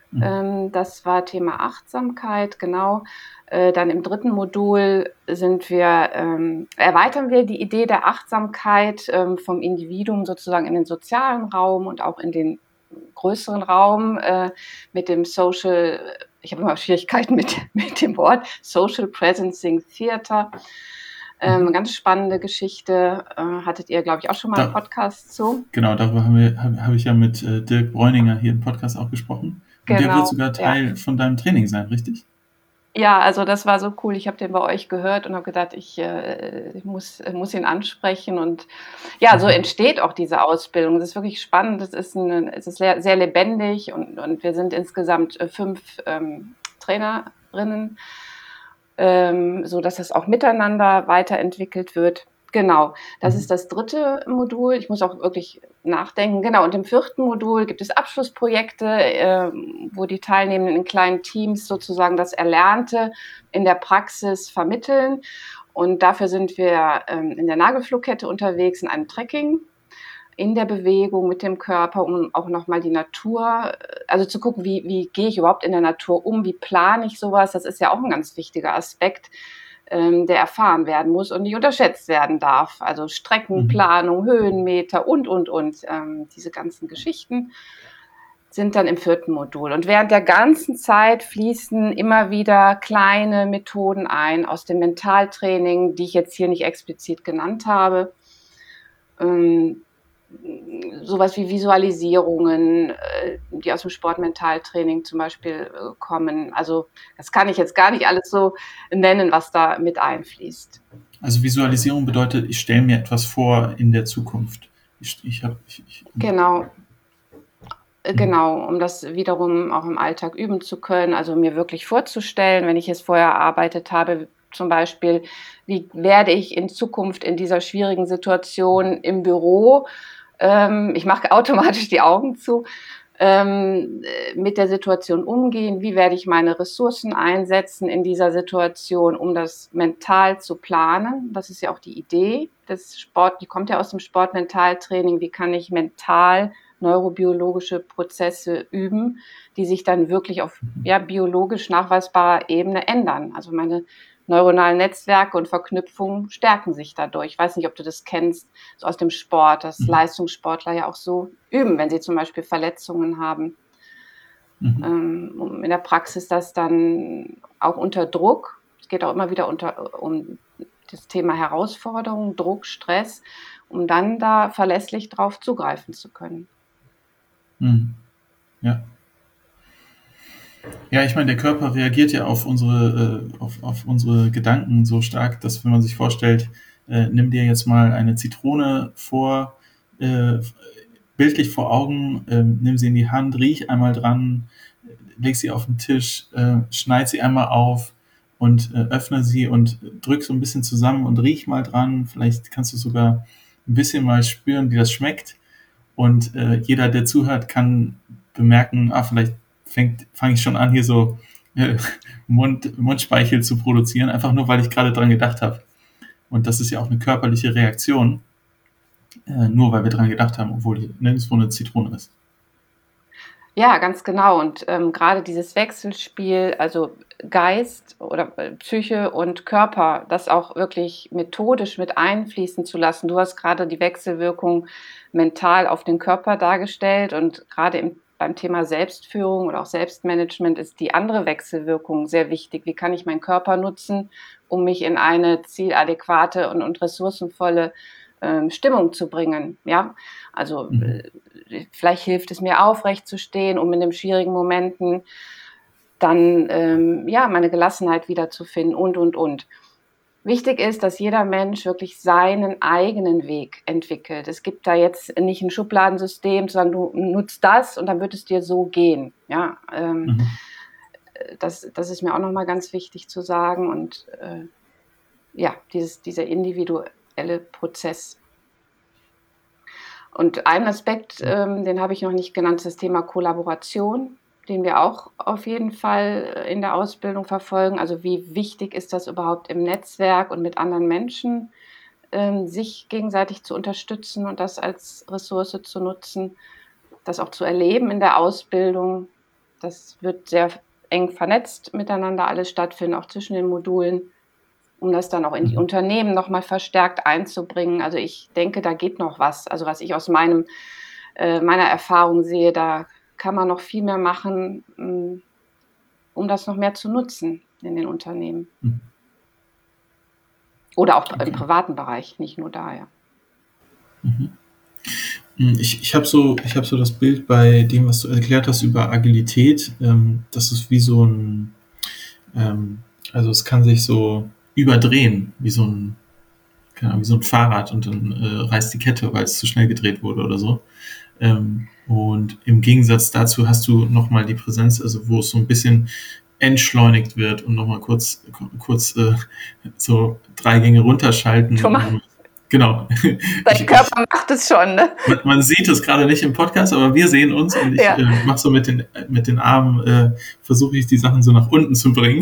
Speaker 3: Mhm. Ähm, das war Thema Achtsamkeit, genau. Äh, dann im dritten Modul sind wir, ähm, erweitern wir die Idee der Achtsamkeit ähm, vom Individuum sozusagen in den sozialen Raum und auch in den größeren Raum äh, mit dem Social, ich habe immer Schwierigkeiten mit, mit dem Wort, Social Presencing Theater. Ähm,
Speaker 1: Mhm.
Speaker 3: Ganz spannende Geschichte. Äh, hattet ihr, glaube ich, auch schon mal einen
Speaker 1: Da,
Speaker 3: Podcast zu?
Speaker 1: genau, darüber haben wir, habe hab ich ja mit äh, Dirk Bräuninger hier im Podcast auch gesprochen. Und der wird
Speaker 3: Genau,
Speaker 1: sogar
Speaker 3: ja.
Speaker 1: Teil von deinem Training sein, richtig?
Speaker 3: Ja, also das war so cool. Ich habe den bei euch gehört und habe gedacht, ich, äh, ich muss, muss ihn ansprechen. Und ja, so
Speaker 1: Mhm.
Speaker 3: entsteht auch diese Ausbildung. Das ist wirklich spannend. Es ist, ein, es ist sehr, sehr lebendig und, und wir sind insgesamt äh, fünf ähm, Trainerinnen, ähm, so dass es auch miteinander weiterentwickelt wird. Genau, das
Speaker 1: Mhm.
Speaker 3: ist das dritte Modul. Ich muss auch wirklich nachdenken. Genau, und im vierten Modul gibt es Abschlussprojekte, äh, wo die Teilnehmenden in kleinen Teams sozusagen das Erlernte in der Praxis vermitteln. Und dafür sind wir ähm, in der Nagelfluhkette unterwegs, in einem Trekking, in der Bewegung mit dem Körper, um auch nochmal die Natur, also zu gucken, wie, wie gehe ich überhaupt in der Natur um, wie plane ich sowas. Das ist ja auch ein ganz wichtiger Aspekt, ähm, der erfahren werden muss und nicht unterschätzt werden darf. Also
Speaker 1: Mhm.
Speaker 3: Streckenplanung, Höhenmeter und, und, und. Ähm, diese ganzen Geschichten sind dann im vierten Modul. Und während der ganzen Zeit fließen immer wieder kleine Methoden ein aus dem Mentaltraining, die ich jetzt hier nicht explizit genannt habe. Ähm, sowas wie Visualisierungen, äh, die aus dem Sportmentaltraining zum Beispiel äh, kommen. Also das kann ich jetzt gar nicht alles so nennen, was da mit einfließt.
Speaker 1: Also Visualisierung bedeutet, ich stelle mir etwas vor in der Zukunft. Ich, ich habe ich, ich,
Speaker 3: Genau, äh,
Speaker 1: mhm.
Speaker 3: genau, um das wiederum auch im Alltag üben zu können, also mir wirklich vorzustellen, wenn ich es vorher erarbeitet habe, zum Beispiel, wie werde ich in Zukunft in dieser schwierigen Situation im Büro, ähm, ich mache automatisch die Augen zu, ähm, mit der Situation umgehen, wie werde ich meine Ressourcen einsetzen in dieser Situation, um das mental zu planen. Das ist ja auch die Idee des Sport, die kommt ja aus dem Sportmentaltraining, wie kann ich mental neurobiologische Prozesse üben, die sich dann wirklich auf ja, biologisch nachweisbarer Ebene ändern. Also meine neuronalen Netzwerke und Verknüpfungen stärken sich dadurch. Ich weiß nicht, ob du das kennst, so aus dem Sport, dass
Speaker 1: Mhm.
Speaker 3: Leistungssportler ja auch so üben, wenn sie zum Beispiel Verletzungen haben.
Speaker 1: Mhm.
Speaker 3: Ähm, in der Praxis das dann auch unter Druck, es geht auch immer wieder unter, um das Thema Herausforderung, Druck, Stress, um dann da verlässlich drauf zugreifen zu können.
Speaker 1: Mhm. Ja. Ja, ich meine, der Körper reagiert ja auf unsere, äh, auf, auf unsere Gedanken so stark, dass wenn man sich vorstellt, äh, nimm dir jetzt mal eine Zitrone vor, äh, bildlich vor Augen, äh, nimm sie in die Hand, riech einmal dran, leg sie auf den Tisch, äh, schneid sie einmal auf und äh, öffne sie und drück so ein bisschen zusammen und riech mal dran. Vielleicht kannst du sogar ein bisschen mal spüren, wie das schmeckt. Und äh, jeder, der zuhört, kann bemerken, ah, vielleicht fange ich schon an, hier so äh, Mund, Mundspeichel zu produzieren, einfach nur, weil ich gerade dran gedacht habe. Und das ist ja auch eine körperliche Reaktion, äh, nur weil wir dran gedacht haben, obwohl hier nirgendwo eine Zitrone ist.
Speaker 3: Ja, ganz genau. Und ähm, gerade dieses Wechselspiel, also Geist oder äh, Psyche und Körper, das auch wirklich methodisch mit einfließen zu lassen. Du hast gerade die Wechselwirkung mental auf den Körper dargestellt und gerade im, beim Thema Selbstführung oder auch Selbstmanagement ist die andere Wechselwirkung sehr wichtig. Wie kann ich meinen Körper nutzen, um mich in eine zieladäquate und, und ressourcenvolle ähm, Stimmung zu bringen? Ja, also
Speaker 1: Mhm.
Speaker 3: äh, vielleicht hilft es mir aufrecht zu stehen, um in den schwierigen Momenten dann ähm, ja meine Gelassenheit wiederzufinden und und und. Wichtig ist, dass jeder Mensch wirklich seinen eigenen Weg entwickelt. Es gibt da jetzt nicht ein Schubladensystem, sondern du nutzt das und dann wird es dir so gehen. Ja, ähm,
Speaker 1: Mhm.
Speaker 3: das, das ist mir auch nochmal ganz wichtig zu sagen und äh, ja, dieses, dieser individuelle Prozess. Und ein Aspekt, ähm, den habe ich noch nicht genannt, ist das Thema Kollaboration, den wir auch auf jeden Fall in der Ausbildung verfolgen. Also wie wichtig ist das überhaupt im Netzwerk und mit anderen Menschen, ähm, sich gegenseitig zu unterstützen und das als Ressource zu nutzen, das auch zu erleben in der Ausbildung. Das wird sehr eng vernetzt miteinander alles stattfinden, auch zwischen den Modulen, um das dann auch in die
Speaker 1: Mhm.
Speaker 3: Unternehmen nochmal verstärkt einzubringen. Also ich denke, da geht noch was. Also was ich aus meinem, äh, meiner Erfahrung sehe, da kann man noch viel mehr machen, mh, um das noch mehr zu nutzen in den Unternehmen.
Speaker 1: Mhm.
Speaker 3: Oder auch
Speaker 1: Okay.
Speaker 3: im privaten Bereich, nicht nur da, ja.
Speaker 1: Mhm. Ich, ich habe so, ich hab so das Bild bei dem, was du erklärt hast über Agilität, ähm, das ist wie so ein, ähm, also es kann sich so überdrehen, wie so ein, keine Ahnung, wie so ein Fahrrad und dann äh, reißt die Kette, weil es zu schnell gedreht wurde oder so. Ähm, und im Gegensatz dazu hast du nochmal die Präsenz, also wo es so ein bisschen entschleunigt wird und nochmal kurz, kurz äh, so drei Gänge runterschalten.
Speaker 3: Schon mal.
Speaker 1: Ähm, genau.
Speaker 3: Dein
Speaker 1: Ich-
Speaker 3: Körper macht es schon, ne?
Speaker 1: Man, man sieht es gerade nicht im Podcast, aber wir sehen uns und ich
Speaker 3: Ja.
Speaker 1: äh, mache so mit den, mit den Armen, äh, versuche ich die Sachen so nach unten zu bringen.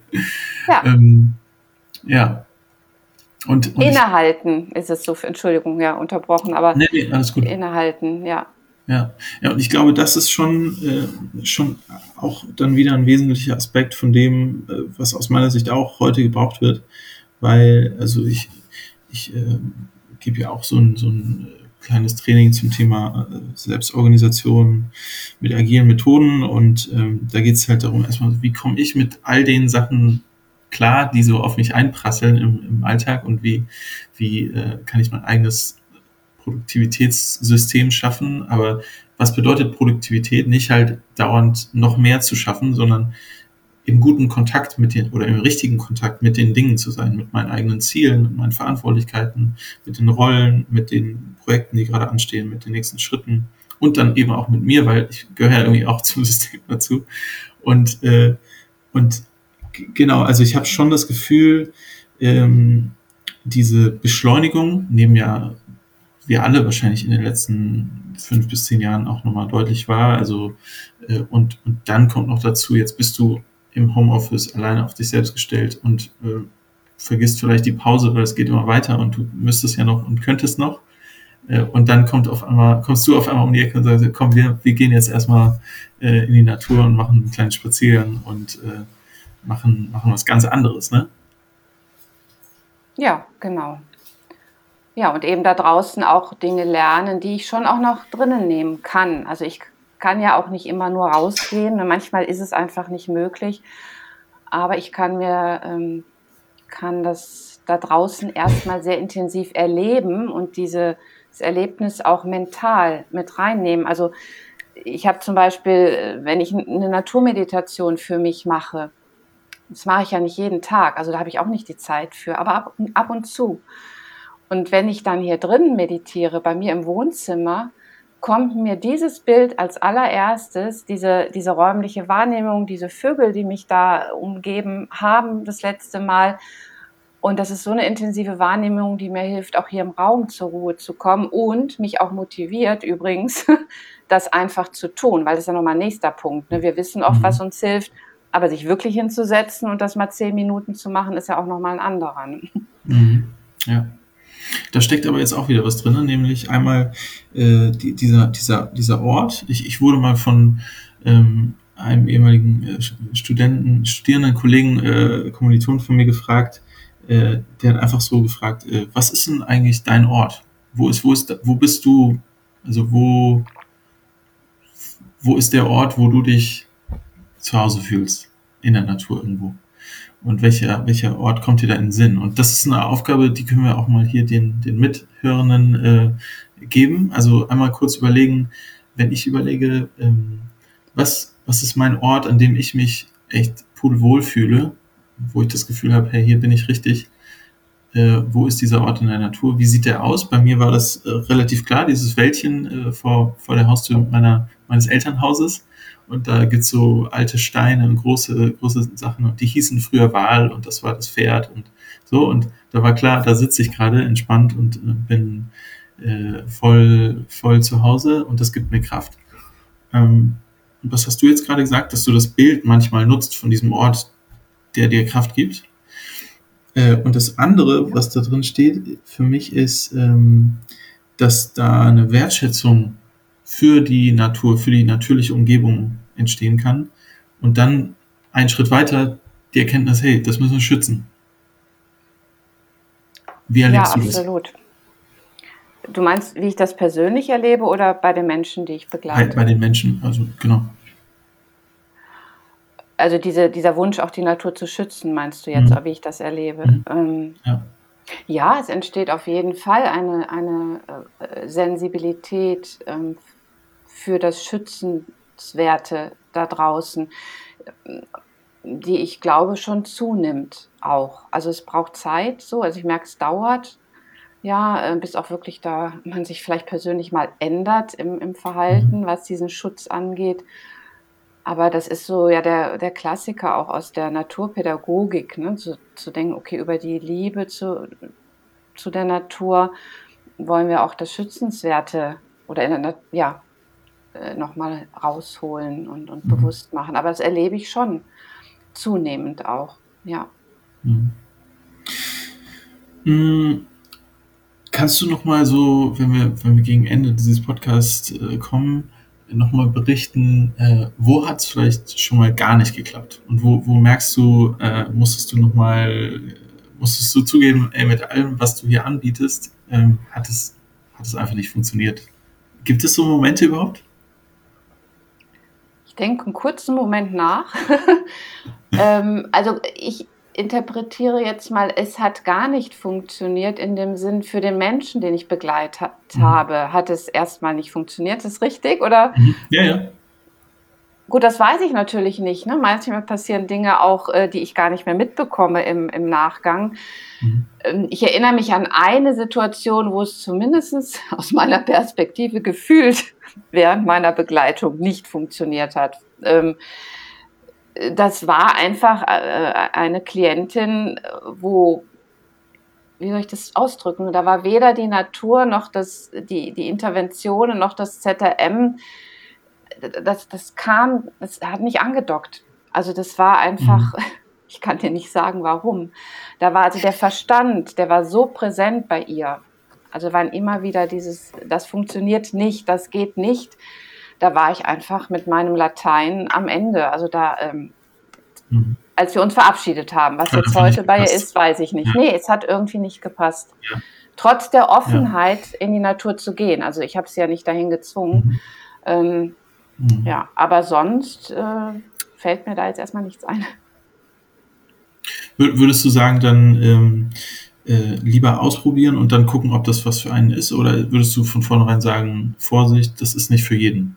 Speaker 3: Ja.
Speaker 1: ähm, ja. Und, und ich,
Speaker 3: Innehalten ist es so, Entschuldigung, ja, unterbrochen, aber
Speaker 1: nee, nee, alles gut.
Speaker 3: innehalten, ja.
Speaker 1: Ja, ja, und ich glaube, das ist schon, äh, schon auch dann wieder ein wesentlicher Aspekt von dem, äh, was aus meiner Sicht auch heute gebraucht wird, weil, also ich, ich äh, gebe ja auch so ein, so ein äh, kleines Training zum Thema äh, Selbstorganisation mit agilen Methoden und ähm, da geht es halt darum, erstmal, wie komme ich mit all den Sachen klar, die so auf mich einprasseln im, im Alltag und wie, wie äh, kann ich mein eigenes Produktivitätssystem schaffen, aber was bedeutet Produktivität? Nicht halt dauernd noch mehr zu schaffen, sondern im guten Kontakt mit den oder im richtigen Kontakt mit den Dingen zu sein, mit meinen eigenen Zielen, mit meinen Verantwortlichkeiten, mit den Rollen, mit den Projekten, die gerade anstehen, mit den nächsten Schritten und dann eben auch mit mir, weil ich gehöre ja irgendwie auch zum System dazu. Und, äh, und g- genau, also ich habe schon das Gefühl, ähm, diese Beschleunigung nehmen ja wir alle wahrscheinlich in den letzten fünf bis zehn Jahren auch nochmal deutlich war. Also äh, und, und dann kommt noch dazu, jetzt bist du im Homeoffice alleine auf dich selbst gestellt und äh, vergisst vielleicht die Pause, weil es geht immer weiter und du müsstest ja noch und könntest noch. Äh, und dann kommt auf einmal, kommst du auf einmal um die Ecke und sagst, komm, wir, wir gehen jetzt erstmal äh, in die Natur und machen einen kleinen Spaziergang und äh, machen, machen was ganz anderes, ne?
Speaker 3: Ja, genau. Ja, und eben da draußen auch Dinge lernen, die ich schon auch noch drinnen nehmen kann. Also ich kann ja auch nicht immer nur rausgehen. Und manchmal ist es einfach nicht möglich. Aber ich kann mir, ähm, kann das da draußen erstmal sehr intensiv erleben und dieses Erlebnis auch mental mit reinnehmen. Also ich habe zum Beispiel, wenn ich eine Naturmeditation für mich mache, das mache ich ja nicht jeden Tag, also da habe ich auch nicht die Zeit für, aber ab, ab und zu. Und wenn ich dann hier drin meditiere, bei mir im Wohnzimmer, kommt mir dieses Bild als allererstes, diese, diese räumliche Wahrnehmung, diese Vögel, die mich da umgeben haben das letzte Mal. Und das ist so eine intensive Wahrnehmung, die mir hilft, auch hier im Raum zur Ruhe zu kommen und mich auch motiviert übrigens, das einfach zu tun, weil das ist ja nochmal ein nächster Punkt. Ne? Wir wissen oft,
Speaker 1: Mhm.
Speaker 3: was uns hilft, aber sich wirklich hinzusetzen und das mal zehn Minuten zu machen, ist ja auch nochmal ein anderer. Ne?
Speaker 1: Mhm. Ja. Da steckt aber jetzt auch wieder was drin, nämlich einmal äh, die, dieser, dieser, dieser Ort. Ich, ich wurde mal von ähm, einem ehemaligen äh, Studenten, Studierenden, Kollegen, äh, Kommilitonen von mir gefragt, äh, der hat einfach so gefragt, äh, was ist denn eigentlich dein Ort? Wo ist, wo ist, wo bist du, also wo, wo ist der Ort, wo du dich zu Hause fühlst? In der Natur irgendwo. Und welcher, welcher Ort kommt dir da in den Sinn? Und das ist eine Aufgabe, die können wir auch mal hier den, den Mithörenden äh, geben. Also einmal kurz überlegen, wenn ich überlege, ähm, was, was ist mein Ort, an dem ich mich echt pudelwohl fühle, wo ich das Gefühl habe, hey, hier bin ich richtig. Äh, wo ist dieser Ort in der Natur? Wie sieht der aus? Bei mir war das äh, relativ klar, dieses Wäldchen äh, vor, vor der Haustür meiner, meines Elternhauses. Und da gibt's so alte Steine und große, große Sachen. Und die hießen früher Wal und das war das Pferd und so. Und da war klar, da sitze ich gerade entspannt und äh, bin äh, voll, voll zu Hause und das gibt mir Kraft. Ähm, und was hast du jetzt gerade gesagt, dass du das Bild manchmal nutzt von diesem Ort, der dir Kraft gibt? Äh, und das andere, was da drin steht, für mich ist, ähm, dass da eine Wertschätzung für die Natur, für die natürliche Umgebung entstehen kann. Und dann einen Schritt weiter die Erkenntnis, hey, das müssen wir schützen. Wie erlebst
Speaker 3: Ja,
Speaker 1: du das?
Speaker 3: absolut. Du meinst, wie ich das persönlich erlebe oder bei den Menschen, die ich
Speaker 1: Bei,
Speaker 3: begleite?
Speaker 1: bei den Menschen, also genau.
Speaker 3: Also diese, dieser Wunsch, auch die Natur zu schützen, meinst du jetzt,
Speaker 1: Mhm.
Speaker 3: wie ich das erlebe?
Speaker 1: Mhm.
Speaker 3: Ähm,
Speaker 1: Ja.
Speaker 3: ja, es entsteht auf jeden Fall eine, eine äh, Sensibilität ähm, für das Schützenswerte da draußen, die ich glaube schon zunimmt auch. Also es braucht Zeit so, also ich merke, es dauert, ja, äh, bis auch wirklich da man sich vielleicht persönlich mal ändert im, im Verhalten,
Speaker 1: Mhm.
Speaker 3: was diesen Schutz angeht. Aber das ist so ja der, der Klassiker auch aus der Naturpädagogik, ne? Zu, zu denken, okay, über die Liebe zu, zu der Natur wollen wir auch das Schützenswerte oder in der, Nat- ja, äh, nochmal rausholen und, und
Speaker 1: Mhm.
Speaker 3: bewusst machen. Aber das erlebe ich schon zunehmend auch, ja.
Speaker 1: Mhm. Mhm. Kannst du noch mal so, wenn wir, wenn wir gegen Ende dieses Podcasts äh, kommen, noch mal berichten, äh, wo hat es vielleicht schon mal gar nicht geklappt? Und wo, wo merkst du, äh, musstest du noch mal, musstest du zugeben, ey, mit allem, was du hier anbietest, ähm, hat es, hat es einfach nicht funktioniert? Gibt es so Momente überhaupt?
Speaker 3: Ich denke einen kurzen Moment nach. ähm, also ich interpretiere jetzt mal, es hat gar nicht funktioniert in dem Sinn, für den Menschen, den ich begleitet
Speaker 1: Mhm.
Speaker 3: habe, hat es erstmal nicht funktioniert. Ist das richtig? Oder?
Speaker 1: Mhm. Ja, ja.
Speaker 3: Gut, das weiß ich natürlich nicht. Ne? Manchmal passieren Dinge auch, äh, die ich gar nicht mehr mitbekomme im, im Nachgang.
Speaker 1: Mhm.
Speaker 3: Ähm, ich erinnere mich an eine Situation, wo es zumindest aus meiner Perspektive gefühlt während meiner Begleitung nicht funktioniert hat. Ähm, das war einfach äh, eine Klientin, wo, wie soll ich das ausdrücken, da war weder die Natur noch das, die, die Interventionen noch das Z R M, das, das kam, das hat nicht angedockt. Also das war einfach,
Speaker 1: Mhm.
Speaker 3: ich kann dir nicht sagen, warum. Da war also der Verstand, der war so präsent bei ihr. Also waren immer wieder dieses, das funktioniert nicht, das geht nicht. Da war ich einfach mit meinem Latein am Ende. Also da, ähm,
Speaker 1: Mhm.
Speaker 3: als wir uns verabschiedet haben, was
Speaker 1: Hat
Speaker 3: jetzt
Speaker 1: einfach nicht
Speaker 3: heute bei ihr
Speaker 1: gepasst.
Speaker 3: ist, weiß ich
Speaker 1: Ja,
Speaker 3: nicht. Nee, es hat irgendwie nicht gepasst.
Speaker 1: ja,
Speaker 3: Trotz der
Speaker 1: ja.
Speaker 3: Offenheit, in die Natur zu gehen. Also ich habe sie ja nicht dahin gezwungen.
Speaker 1: Mhm.
Speaker 3: Ähm,
Speaker 1: Mhm.
Speaker 3: ja, aber sonst äh, fällt mir da jetzt erstmal nichts ein.
Speaker 1: Wür- Würdest du sagen, dann ähm, äh, lieber ausprobieren und dann gucken, ob das was für einen ist? Oder würdest du von vornherein sagen, Vorsicht, das ist nicht für jeden?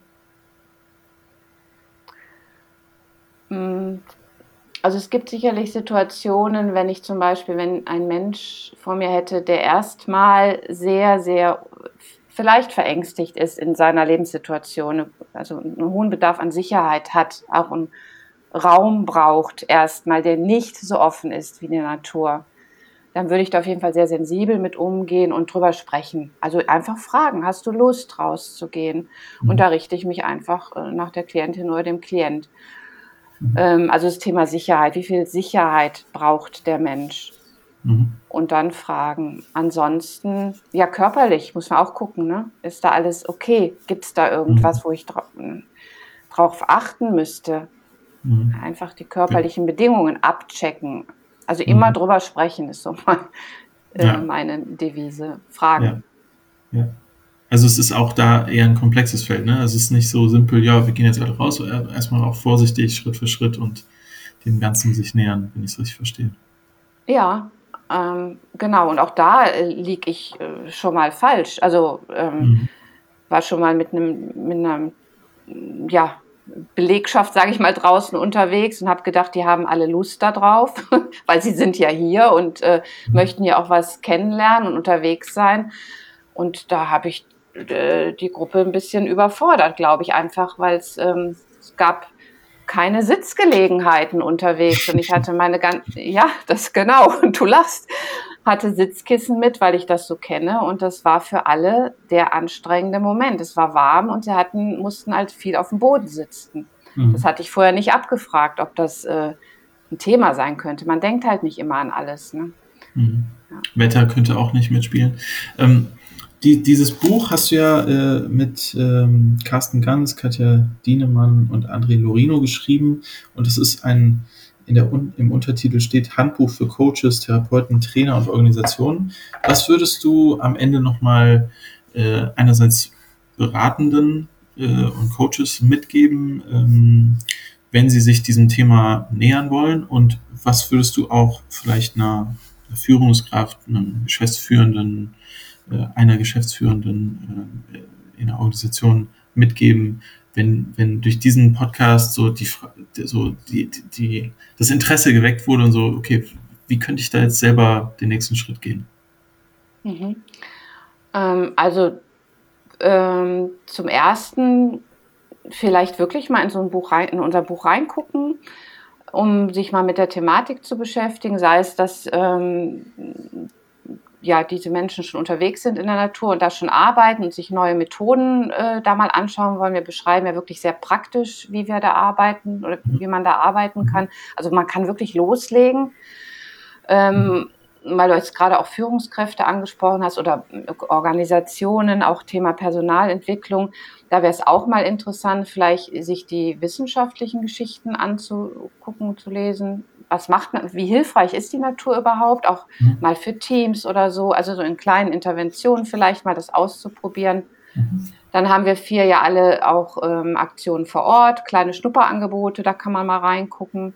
Speaker 3: Mm, Also es gibt sicherlich Situationen, wenn ich zum Beispiel, wenn ein Mensch vor mir hätte, der erstmal sehr, sehr vielleicht verängstigt ist in seiner Lebenssituation, also einen hohen Bedarf an Sicherheit hat, auch einen Raum braucht erstmal, der nicht so offen ist wie die Natur, dann würde ich da auf jeden Fall sehr sensibel mit umgehen und drüber sprechen. Also einfach fragen, hast du Lust rauszugehen? Und
Speaker 1: Mhm.
Speaker 3: da richte ich mich einfach äh, nach der Klientin oder dem Klient.
Speaker 1: Mhm.
Speaker 3: Ähm, also das Thema Sicherheit, wie viel Sicherheit braucht der Mensch?
Speaker 1: Mhm.
Speaker 3: Und dann fragen. Ansonsten, ja, körperlich muss man auch gucken, ne? Ist da alles okay? Gibt es da
Speaker 1: Mhm.
Speaker 3: irgendwas, wo ich dra drauf achten müsste?
Speaker 1: Mhm.
Speaker 3: Einfach die körperlichen Bedingungen abchecken. Also immer
Speaker 1: Mhm.
Speaker 3: drüber sprechen ist so mal, äh,
Speaker 1: Ja,
Speaker 3: meine Devise.
Speaker 1: ja,
Speaker 3: Fragen.
Speaker 1: ja. Also es ist auch da eher ein komplexes Feld, ne? Also es ist nicht so simpel, ja, wir gehen jetzt alle raus, äh, erstmal auch vorsichtig, Schritt für Schritt und dem Ganzen sich nähern, wenn ich es richtig verstehe.
Speaker 3: Ja, ähm, genau. Und auch da äh, liege ich äh, schon mal falsch. Also ähm,
Speaker 1: Mhm.
Speaker 3: war schon mal mit einem, mit einer ja, Belegschaft, sage ich mal, draußen unterwegs und habe gedacht, die haben alle Lust da drauf, weil sie sind ja hier und äh, möchten ja auch was kennenlernen und unterwegs sein. Und da habe ich äh, die Gruppe ein bisschen überfordert, glaube ich, einfach, weil es ähm, es gab keine Sitzgelegenheiten unterwegs und ich hatte meine ganz, ja, das genau, und du lachst, hatte Sitzkissen mit, weil ich das so kenne und das war für alle der anstrengende Moment. Es war warm und sie hatten, mussten halt viel auf dem Boden sitzen. Das
Speaker 1: Mhm.
Speaker 3: hatte ich vorher nicht abgefragt, ob das äh, ein Thema sein könnte. Man denkt halt nicht immer an alles. Ne?
Speaker 1: Mhm.
Speaker 3: Ja.
Speaker 1: Wetter könnte auch nicht mitspielen. Ähm, die, dieses Buch hast du ja äh, mit ähm, Carsten Ganz, Katja Dienemann und André Lorino geschrieben. Und es ist ein, in der, im Untertitel steht Handbuch für Coaches, Therapeuten, Trainer und Organisationen. Was würdest du am Ende nochmal äh, einerseits Beratenden äh, und Coaches mitgeben, ähm, wenn sie sich diesem Thema nähern wollen? Und was würdest du auch vielleicht einer, einer Führungskraft, einem Geschäftsführenden, äh, einer Geschäftsführenden äh, in der Organisation mitgeben, wenn, wenn durch diesen Podcast so die, so die, die, die, das Interesse geweckt wurde und so, okay, wie könnte ich da jetzt selber den nächsten Schritt gehen?
Speaker 3: Mhm. Ähm, also ähm, zum Ersten vielleicht wirklich mal in so ein Buch rein, in unser Buch reingucken, um sich mal mit der Thematik zu beschäftigen, sei es, dass ähm, ja, diese Menschen schon unterwegs sind in der Natur und da schon arbeiten und sich neue Methoden äh, da mal anschauen wollen. Wir beschreiben ja wirklich sehr praktisch, wie wir da arbeiten oder wie man da arbeiten kann. Also man kann wirklich loslegen. Ähm, weil du jetzt gerade auch Führungskräfte angesprochen hast oder Organisationen, auch Thema Personalentwicklung, da wäre es auch mal interessant, vielleicht sich die wissenschaftlichen Geschichten anzugucken, zu lesen. Was macht, wie hilfreich ist die Natur überhaupt, auch mhm. mal für Teams oder so, also so in kleinen Interventionen vielleicht mal das auszuprobieren. Mhm. Dann haben wir vier ja alle auch ähm, Aktionen vor Ort, kleine Schnupperangebote, da kann man mal reingucken.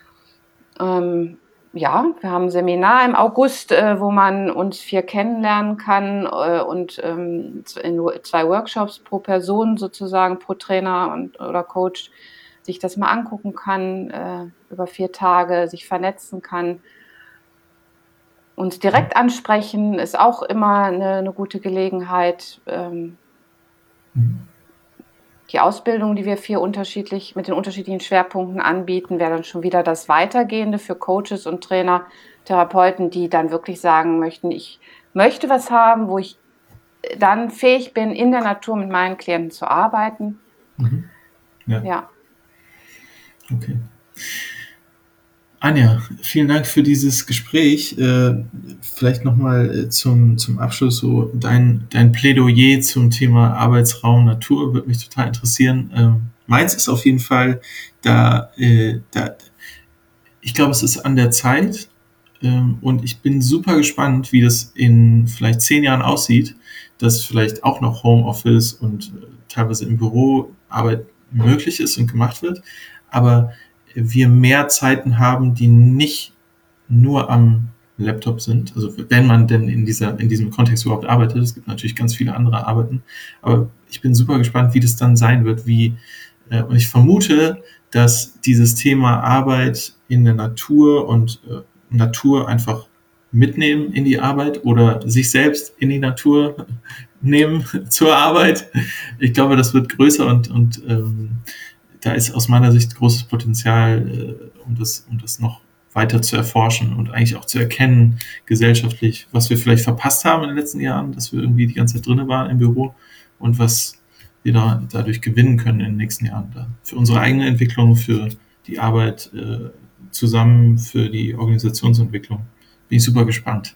Speaker 3: Ähm, Ja, wir haben ein Seminar im August, äh, wo man uns vier kennenlernen kann äh, und ähm, zwei Workshops pro Person sozusagen, pro Trainer und, oder Coach, sich das mal angucken kann, äh, über vier Tage sich vernetzen kann. Uns direkt ansprechen ist auch immer eine, eine gute Gelegenheit. Ähm, mhm. Die Ausbildung, die wir vier unterschiedlich mit den unterschiedlichen Schwerpunkten anbieten, wäre dann schon wieder das Weitergehende für Coaches und Trainer, Therapeuten, die dann wirklich sagen möchten, ich möchte was haben, wo ich dann fähig bin, in der Natur mit meinen Klienten zu arbeiten.
Speaker 1: Mhm. Ja.
Speaker 3: Ja.
Speaker 1: Okay. Anja, vielen Dank für dieses Gespräch. Äh, vielleicht nochmal zum, zum Abschluss so dein, dein Plädoyer zum Thema Arbeitsraum Natur würde mich total interessieren. Ähm, meins ist auf jeden Fall, da, äh, da ich glaube, es ist an der Zeit ähm, und ich bin super gespannt, wie das in vielleicht zehn Jahren aussieht, dass vielleicht auch noch Homeoffice und äh, teilweise im Büro Arbeit möglich ist und gemacht wird, aber wir mehr Zeiten haben, die nicht nur am Laptop sind. Also wenn man denn in dieser, in diesem Kontext überhaupt arbeitet. Es gibt natürlich ganz viele andere Arbeiten. Aber ich bin super gespannt, wie das dann sein wird. Wie, äh, und ich vermute, dass dieses Thema Arbeit in der Natur und äh, Natur einfach mitnehmen in die Arbeit oder sich selbst in die Natur nehmen zur Arbeit. Ich glaube, das wird größer und, und ähm, da ist aus meiner Sicht großes Potenzial, äh, um das, um das noch weiter zu erforschen und eigentlich auch zu erkennen, gesellschaftlich, was wir vielleicht verpasst haben in den letzten Jahren, dass wir irgendwie die ganze Zeit drin waren im Büro und was wir da, dadurch gewinnen können in den nächsten Jahren. Da. Für unsere eigene Entwicklung, für die Arbeit äh, zusammen, für die Organisationsentwicklung. Bin ich super gespannt.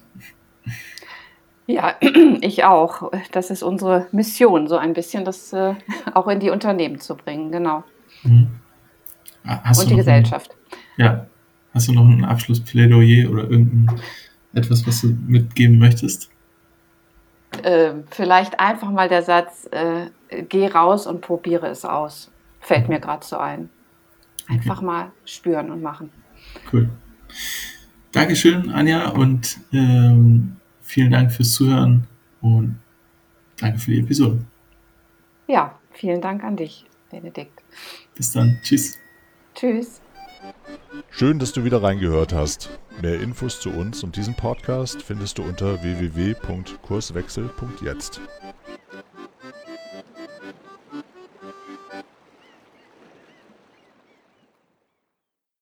Speaker 3: Ja, ich auch. Das ist unsere Mission, so ein bisschen das äh, auch in die Unternehmen zu bringen, genau.
Speaker 1: Mhm.
Speaker 3: Hast und die Gesellschaft.
Speaker 1: Ein, ja. Hast du noch ein Abschlussplädoyer oder irgendein etwas, was du mitgeben möchtest?
Speaker 3: Äh, vielleicht einfach mal der Satz, äh, geh raus und probiere es aus. Fällt mir gerade so ein. Einfach okay. mal spüren und machen.
Speaker 1: Cool. Dankeschön, Anja, und ähm, vielen Dank fürs Zuhören und danke für die Episode.
Speaker 3: Ja, vielen Dank an dich, Benedikt.
Speaker 1: Bis dann. Tschüss.
Speaker 3: Tschüss.
Speaker 2: Schön, dass du wieder reingehört hast. Mehr Infos zu uns und diesem Podcast findest du unter w w w punkt kurswechsel punkt jetzt.